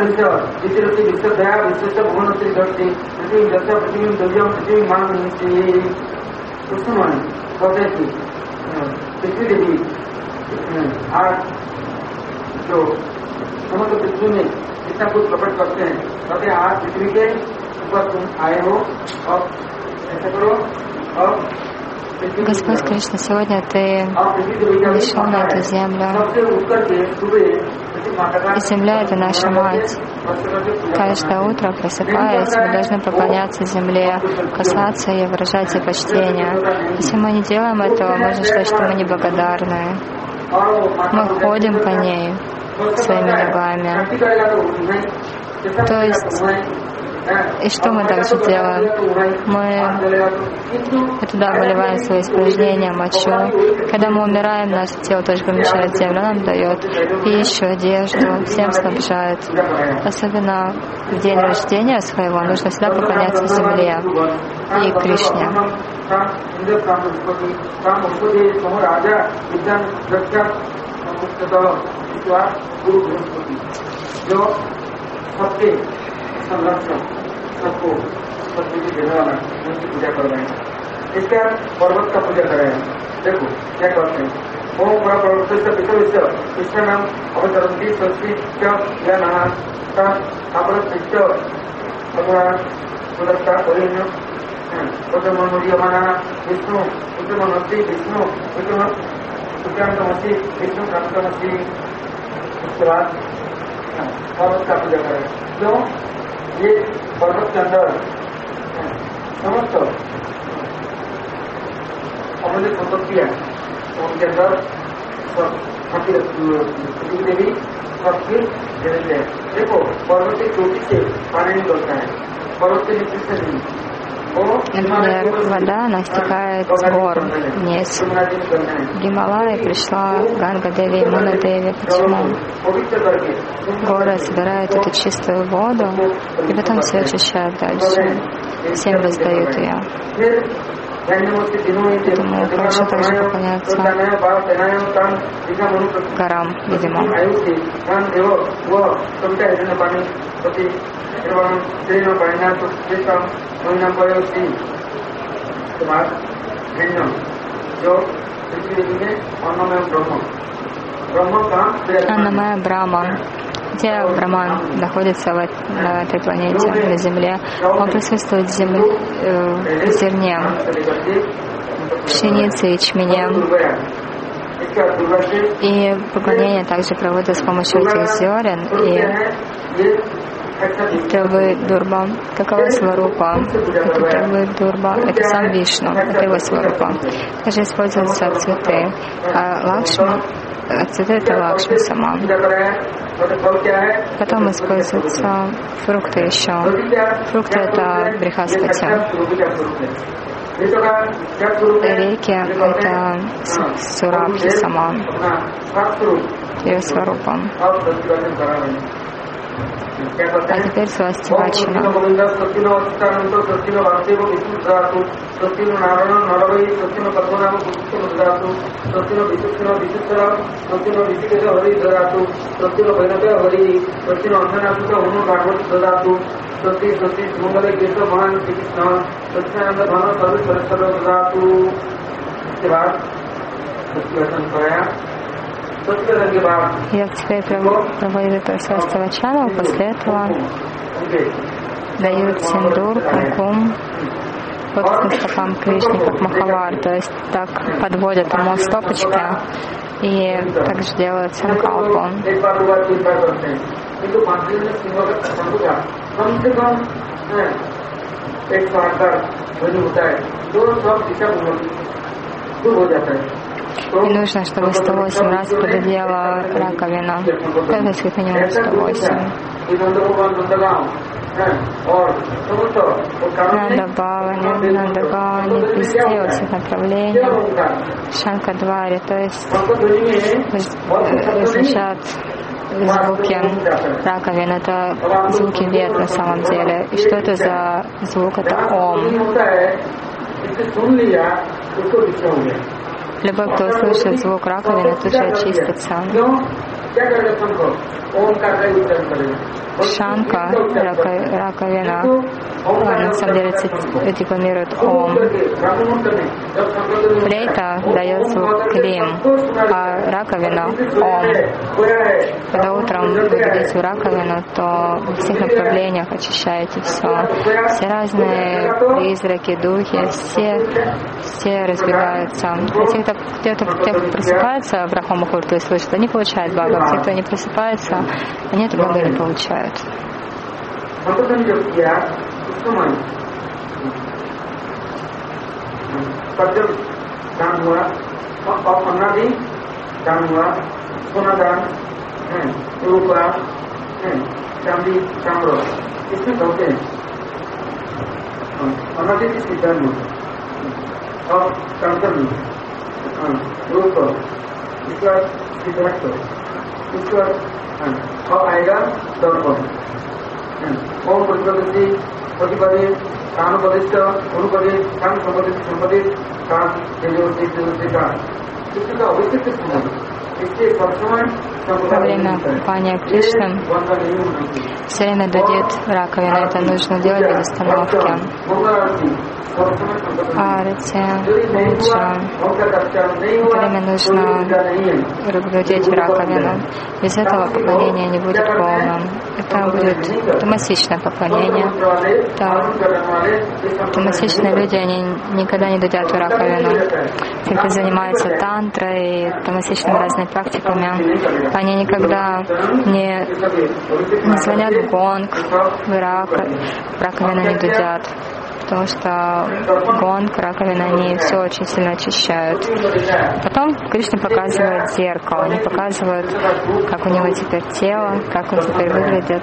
Господь Кришна, сегодня ты пришел на эту землю, и земля — это наша мать. Каждое утро, просыпаясь, мы должны поклоняться земле, касаться ее, выражать ей почтение. Если мы не делаем этого, можно сказать, что мы неблагодарны. Мы ходим по ней своими ногами. То есть, и что мы также делаем? Мы туда выливаем свои испражнения, мочу. Когда мы умираем, наше тело тоже помещает землю, нам дает пищу, одежду, всем снабжает. Особенно в день рождения своего нужно всегда поклоняться земле и Кришне. सबको सबकी देने वाला उनकी पूजा कर रहे हैं। इसके बाद पर्वत का पूजा कर रहे हैं। देखो क्या करते हैं। ओम पर पर्वत से विश्व विश्व इसका नाम अवतरंती संस्कृत या नहा का अपरत विश्व भगवान पुलस्ता ओरिन प्रथमोदय माना विष्णु उत्तममस्ति विष्णु उत्तम उत्तममस्ति विष्णु प्राप्तमस्ति। उसके बाद पर्वत का पूजा करें। क्यों? ये पर्वत के अंदर समस्त अपने संपत्ति है, तो उनके अंदर सब देवी सबके जड़ते हैं। देखो पर्वत की चोटी से पानी निकलता है, पर्वत के नीचे से नहीं। Например, вода, она стекает с гор вниз. В Гималайи пришла Ганга Деви и Муна Деви. Почему? Горы собирают эту чистую воду и потом все очищают дальше. Всем раздают ее. Поэтому хорошо также поклоняться горам, видимо. Аннамая Брахма. Где Брахман находится в, на этой планете, на Земле? Он присутствует в, земле, э, в зерне, пшенице и ячмене. И поклонение также проводится с помощью этих зерен и травы дурба. Какова сварупа? Это травы дурба. Это сам Вишну. Это его сварупа. Также используются цветы. А Лакшми, цветы — это Лакшми сама. Потом используются фрукты еще. Фрукты — это брихаспати. Реки — это Сурабхи сама. Ее сварупа. А теперь свастивачина. Я теперь проводит это свастивачану, после этого дают синдур, кумкум под стопам Кришны, как Махавар, то есть так подводят ему стопочки и также делают санкалпу. И нужно, чтобы сто восемь раз пододела раковина. Как если минимум сто восемь. Надо Бхавани, Надо Бхавани, везде, во всех направлениях. Шанкадвари, то есть звучат звуки раковин, это звуки вет на самом деле. И что это за звук? Это Ом. Любой, кто услышит звук раковины, тут же очистится. Шанка, раковина, на самом деле декламирует Ом. Флейта дает звук Клим, а раковина Ом. Когда утром вы дадите в раковину, то во всех направлениях очищаете все. Все разные призраки, духи, все, все разбегаются. А те, кто, те, кто, те, кто просыпается в Брахма-мухурту и слышат, они получают благо. Те, кто не просыпается, они это благо не получают. और आएगा दर्पण ओम प्रतिपत्ति प्रतिपदे कान प्रतिष्ठ अनुपदे कान संपदे संपदे कान देवती देवती का इसका अवश्य संबंध इसके सबसमय во время купания Кришны все время дудит раковина. Это нужно делать без остановки. Арати, Пуджа. Это время нужно дудеть в раковину. Без этого поклонение не будет полным. Это будет тамасичное поклонение. Тамасичные люди, они никогда не дудят в раковину. Те, кто занимается тантрой, тамасичными разными практиками, они никогда не, не звонят в гонг, в раковину не дудят. Потому что гонг, раковина, они все очень сильно очищают. Потом Кришна показывает зеркало, они показывают, как у него теперь тело, как он теперь выглядит.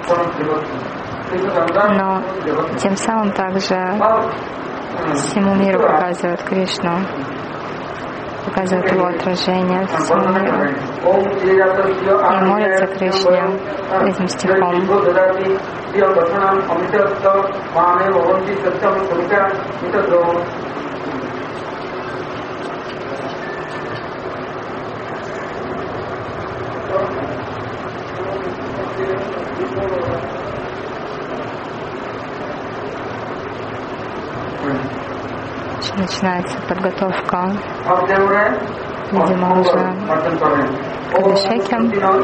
Но тем самым также всему миру показывают Кришну, показывают его отражение всему миру. И молятся Кришне этим стихом. Начинается подготовка, видимо, уже к Абхишеке.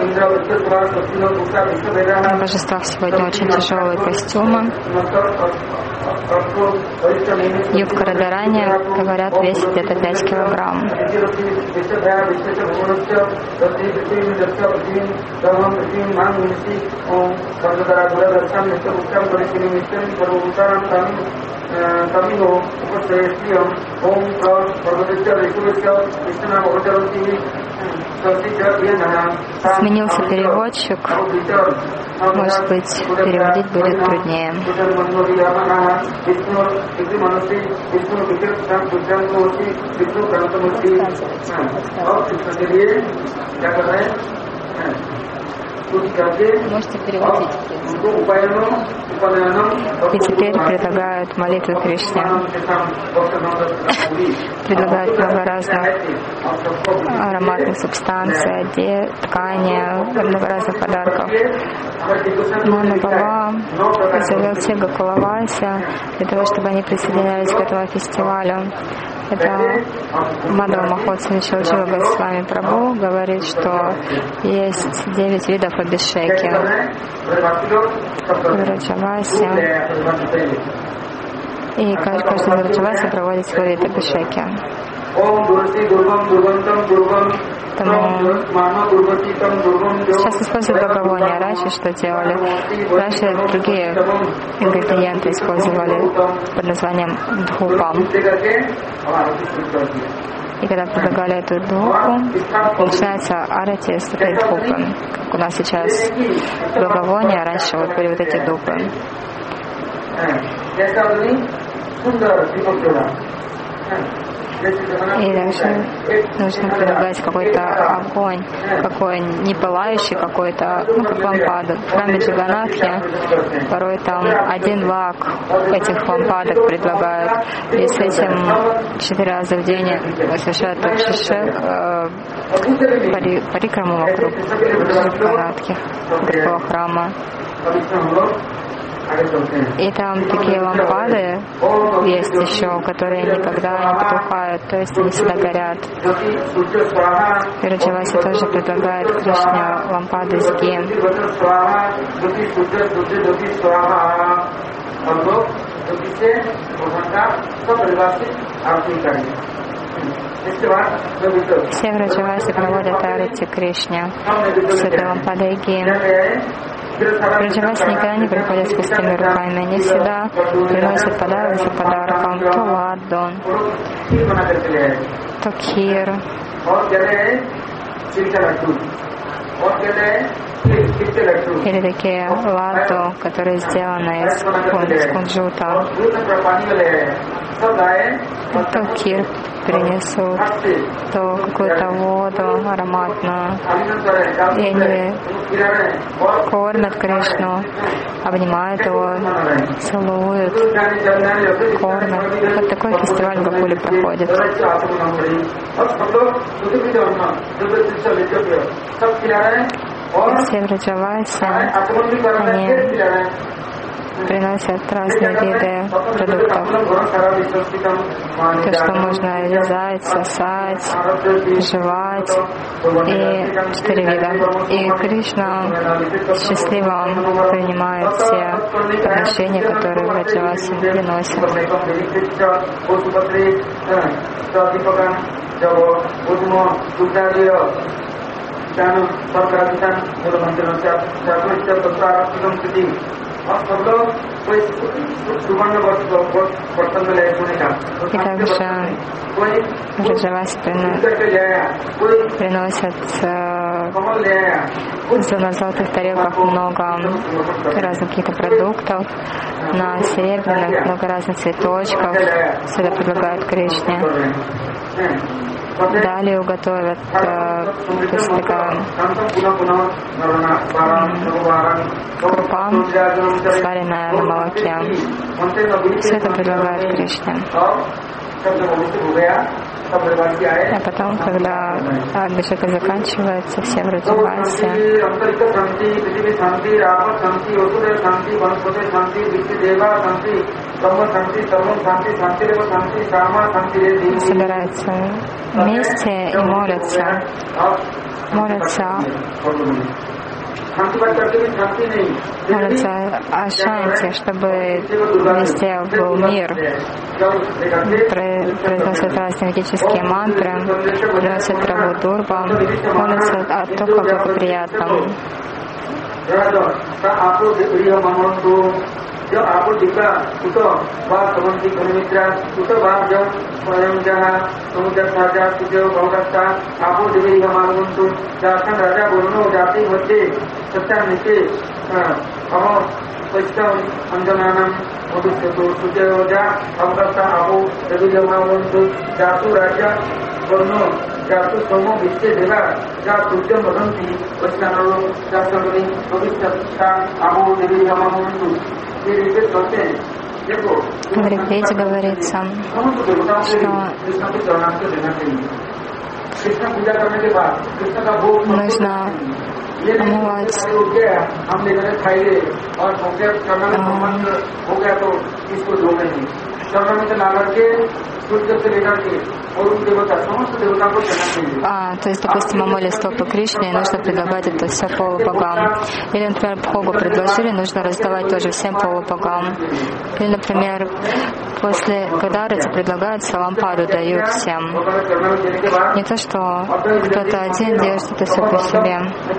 На божествах сегодня очень тяжелые костюмы. Юбка Радарани, говорят, весит где-то пять килограмм. Сменился переводчик. Может быть, переводить будет труднее. Можете переводить, в принципе. И теперь предлагают молитву Кришне. Предлагают много разных ароматных субстанций, одежд, ткани, много разных подарков. Мана Бава завел всех Гокулаваси для того, чтобы они присоединялись к этому фестивалю. Это Мадхава Махотса Ничалджива Госвами Прабху говорит, что есть девять видов абхишеки. Враджаваси. И каждый, каждый Враджаваси проводит свой вид абхишеки. Поэтому сейчас используют благовония. Раньше что делали? Раньше другие ингредиенты использовали под названием дхупам. И когда предлагали эту дхупу, начинается арати с этой дхупы. Как у нас сейчас благовония, а раньше вот были вот эти дхупы. И дальше нужно предлагать какой-то огонь, какой не пылающий, какой-то, ну, как лампада. В храме Джаганатхи порой там один лак этих лампадок предлагают. И с этим четыре раза в день совершают абхишек, э, пари, парикраму вокруг Джаганатхи, такого храма. И там такие лампады есть еще, которые никогда не потухают, то есть они всегда горят. И Раджаваси тоже предлагает Кришне лампады с ги. Все в Раджаваси проводят арати Кришне с этой лампадой ги. Раджаваси никогда не приходят с пустыми руками. Они всегда приносят подарок за подарком. То ладдон, то кир. Или такие ладду, которые сделаны из, из кунжута. То кир принесут, то какую-то воду ароматную. И они кормят Кришну, обнимают его, целуют, кормят. Вот такой фестиваль в Гокуле проходит. Все Враджаваси, они приносят разные виды продуктов. То, что можно резать, сосать, жевать, и четыре вида. И Кришна счастливо принимает все подношения, которые Враджаваси приносят. И также Раджаваси приносят э, на золотых тарелках много разных каких-то продуктов, на серебряных много разных цветочков. Все это предлагают Кришне. Далее уготовят э, то есть такая крупа, сваренная на молоке. Все это предлагают Кришне. А потом, когда абхишека заканчивается, все Враджаваси собираются вместе и молятся. Молятся молятся о шанте, чтобы везде был мир. Произносят разные ведические мантры, приносят траву дурба, молятся о только благоприятном. जो आपो दिखा उतो बात समझी कमित्रा उतो बात जो स्वयं जहाँ समुद्र साजा तुझे भगवत्ता आपो दिवी हमारुंतु जासन राजा बोलनो जाति मध्य सत्ता नीचे हम वैष्णव अंजनानम मधुष्य तुझे जा भगवत्ता आपो दिवी हमारुंतु जातु राजा बोलनो В Ригведе говорится, что нужно омывать А, то есть, допустим, мы молим стопы Кришне, и нужно предлагать это все полубогам. Или, например, Богу предложили, нужно раздавать тоже всем полубогам. Или, например, после Гадарати предлагают лампаду, дают всем. Не то, что кто-то один делает что-то все по себе.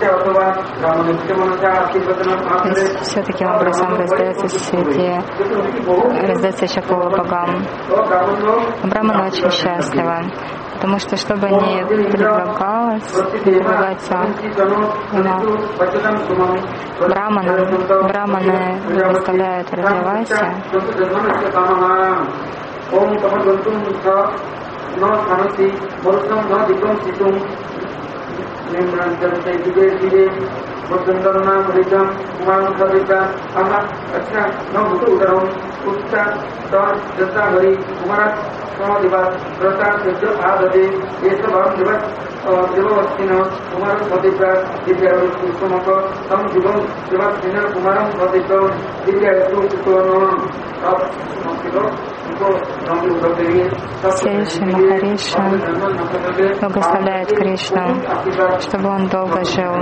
То есть, все таким образом раздается среди, раздается еще полубогам. Брахманы очень счастливы, потому что, чтобы не предлагалось, предлагаться брахманам, брахманы заставляют развиваться. Сейши Махариша благословляет Кришну, чтобы он долго жил.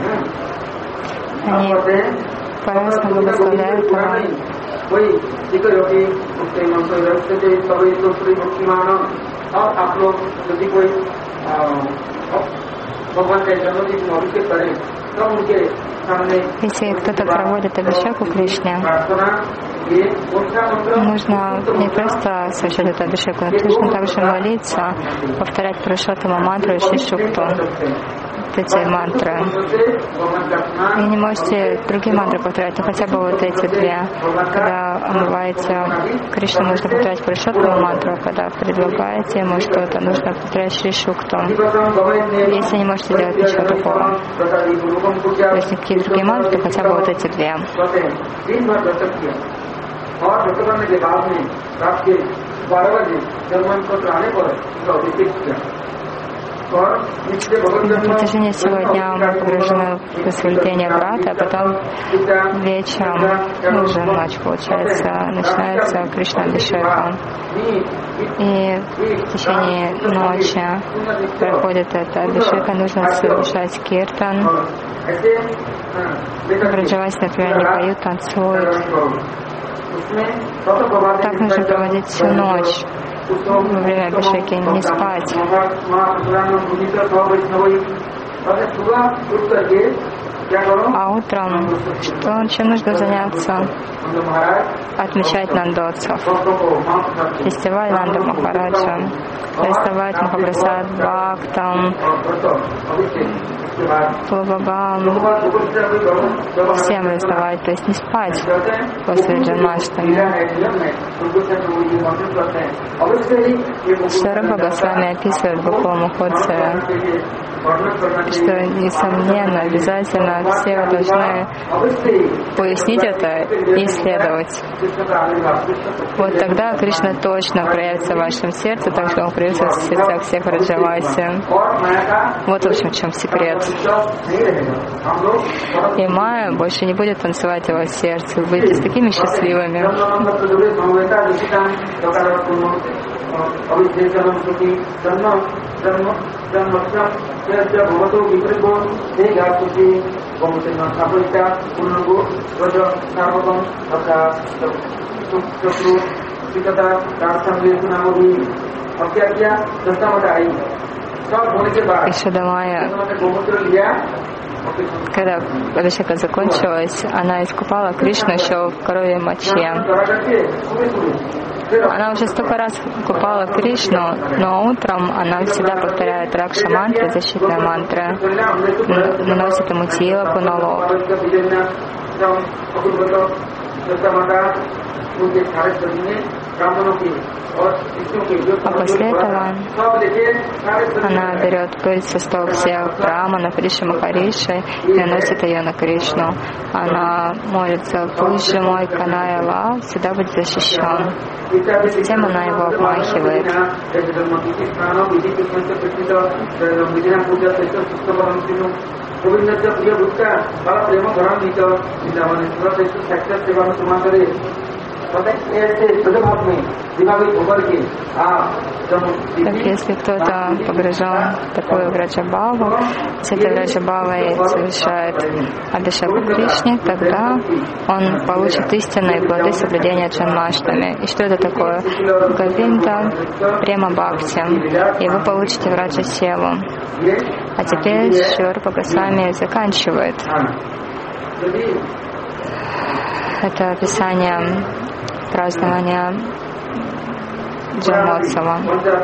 Они по-разному благословляют его. Если кто-то проводит абхишеку Кришне, нужно не просто совершать эту абхишеку, но нужно также молиться, повторять Пурушоттама мантру и Шри Сукту. Эти мантры. Вы не можете другие мантры повторять, но хотя бы вот эти две. Когда омываете Кришну, нужно повторять Пурушоттама мантру, а когда предлагаете ему что-то, нужно повторять Шри Сукту. Если не можете делать ничего такого, то есть никакие другие мантры, то хотя бы вот эти две. На протяжении всего дня мы погружены в восхваление брата, а потом вечером, ну уже ночь получается, начинается Кришна-абхишека. И в течение ночи проходит это абхишека, нужно совершать киртан. Браджаваси, например, не поют, танцуют. Так нужно проводить всю ночь. Во время абхишеки не спать. А утром, что, чем нужно заняться? Отмечать нандотсов. Фестиваль Нанда Махараджа. Раздавать Махапрасад бхактам, полубогам, всем раздавать, то есть не спать после Джанмаштами. Шарупа Госвами описывает в Бхакти-Муходзе, что, несомненно, обязательно все должны пояснить это и исследовать. Вот тогда Кришна точно проявится в вашем сердце, так что он проявится в сердцах всех Браджаваси. Вот, в общем, в чем секрет. И Майя больше не будет танцевать его сердце. Вы будете такими счастливыми. Еще до Майя, когда абхишека закончилась, она искупала Кришну еще в коровьей моче. Она уже столько раз купала Кришну, но утром она всегда повторяет Ракша мантры, защитные мантры, наносит ему тилаку на лоб. А после этого она берет пыль со стоп всех браманов, Риши Махариши и наносит ее на Кришну. Она молится: пусть же мой Каная Лал всегда будет защищен. Затем она его обмахивает. Так если кто-то погружен в такую враджабхаву, с этой враджабхавой совершает абхишеку Кришне, тогда он получит истинные плоды соблюдения джанмаштами. И что это такое? Говинда према бхакти. И вы получите враджа севу. А теперь Шри Рупа Госвами заканчивает это описание празднования Джанмотсава.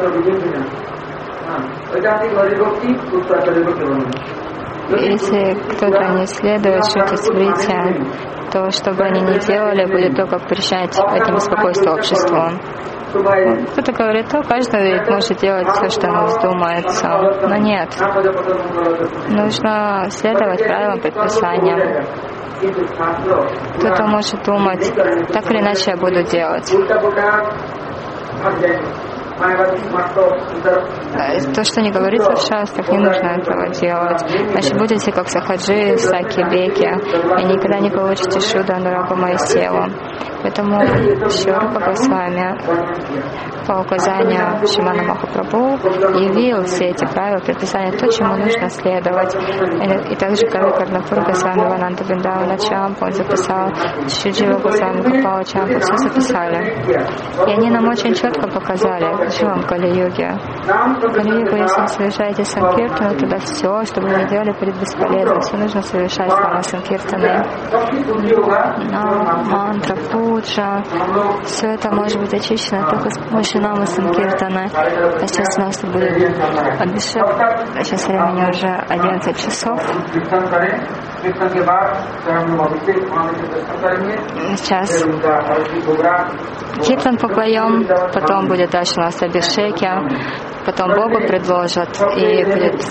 Если кто-то не следует Шрути Смрити, то что бы они ни делали, будет только причинять это беспокойство обществу. Кто-то говорит, то каждый может делать все, что ему вздумается. Но нет. Нужно следовать правилам, предписаниям. Кто-то может думать, так или иначе я буду делать. То, что не говорится в шастрах, не нужно этого делать. Значит, будете как Сахаджи, Саки, Беки, и никогда не получите Шуда Анурага Майсеву. Поэтому Шри Рупа Госвами по указанию Шримана Махапрабху явил все эти правила, предписания, то, чему нужно следовать. И, и также Кави Карнапур Госвами, Вананда Бриндавана Чампу, он записал, Шриджива Госвами, Гопала Чампу, все записали. И они нам очень четко показали, в живом Кали-юге. В Кали-югу, если вы совершаете санкиртану, тогда все, что бы вы ни делали, будет бесполезно. Все нужно совершать нама санкиртаны. Мантра, пуджа, все это может быть очищено только с помощью намы санкиртаны. А сейчас у нас будет абхишек. А сейчас времени уже одиннадцать часов. Сейчас киртан попоем, потом будет дальше у нас абхишеки, потом Богу предложат и будет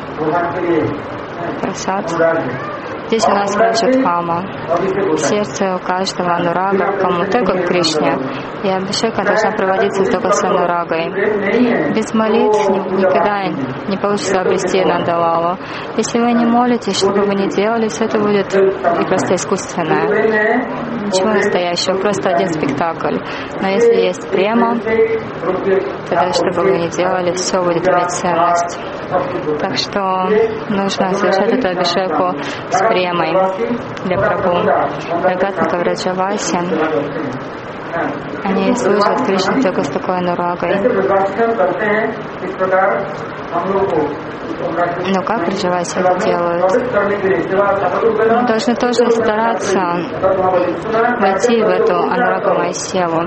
просад. Здесь у нас Раджадхама. Сердце у каждого анурага кому только к Кришне. И абхишека должна проводиться только с анурагой. Без молитв никогда не получится обрести Нандалалу. Если вы не молитесь, что бы вы ни делали, все это будет и просто искусственное. Ничего настоящего, просто один спектакль. Но если есть према, тогда что бы вы ни делали, все будет иметь ценность. Так что нужно совершать эту абхишеку с премой для Прабху. Рагатника Враджаваси, они служат Кришне только с такой анурагой. Но как Враджаваси это делают? Мы должны тоже стараться войти в эту анурагу Майсеву.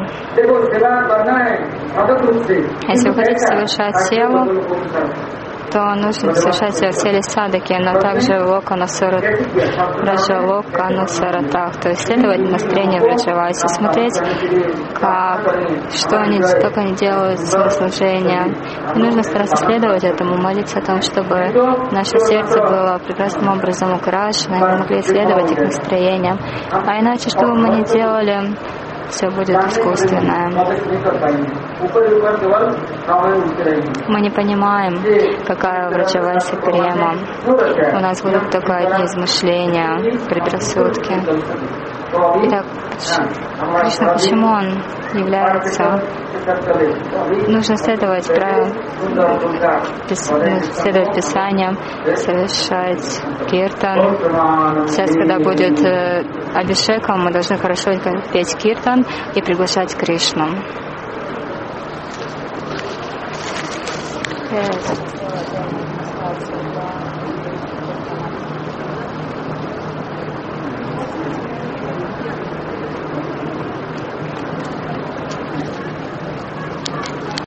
Если вы хотите совершать севу, то нужно совершать в теле садаки, но также локану раджалокану саратах, то есть следовать настроению Враджаваси, смотреть, как, что они, как они делают служение. И нужно стараться следовать этому, молиться о том, чтобы наше сердце было прекрасным образом украшено, и мы могли следовать их настроениям. А иначе, что бы мы ни делали, все будет искусственное. Мы не понимаем, какая Враджаваси према. У нас будут только одни измышления, предрассудки. Итак, Кришна, почему он является? Нужно следовать правилам, следовать Писаниям, совершать киртан. Сейчас, когда будет э, абхишека, мы должны хорошо петь киртан и приглашать Кришну. Yes.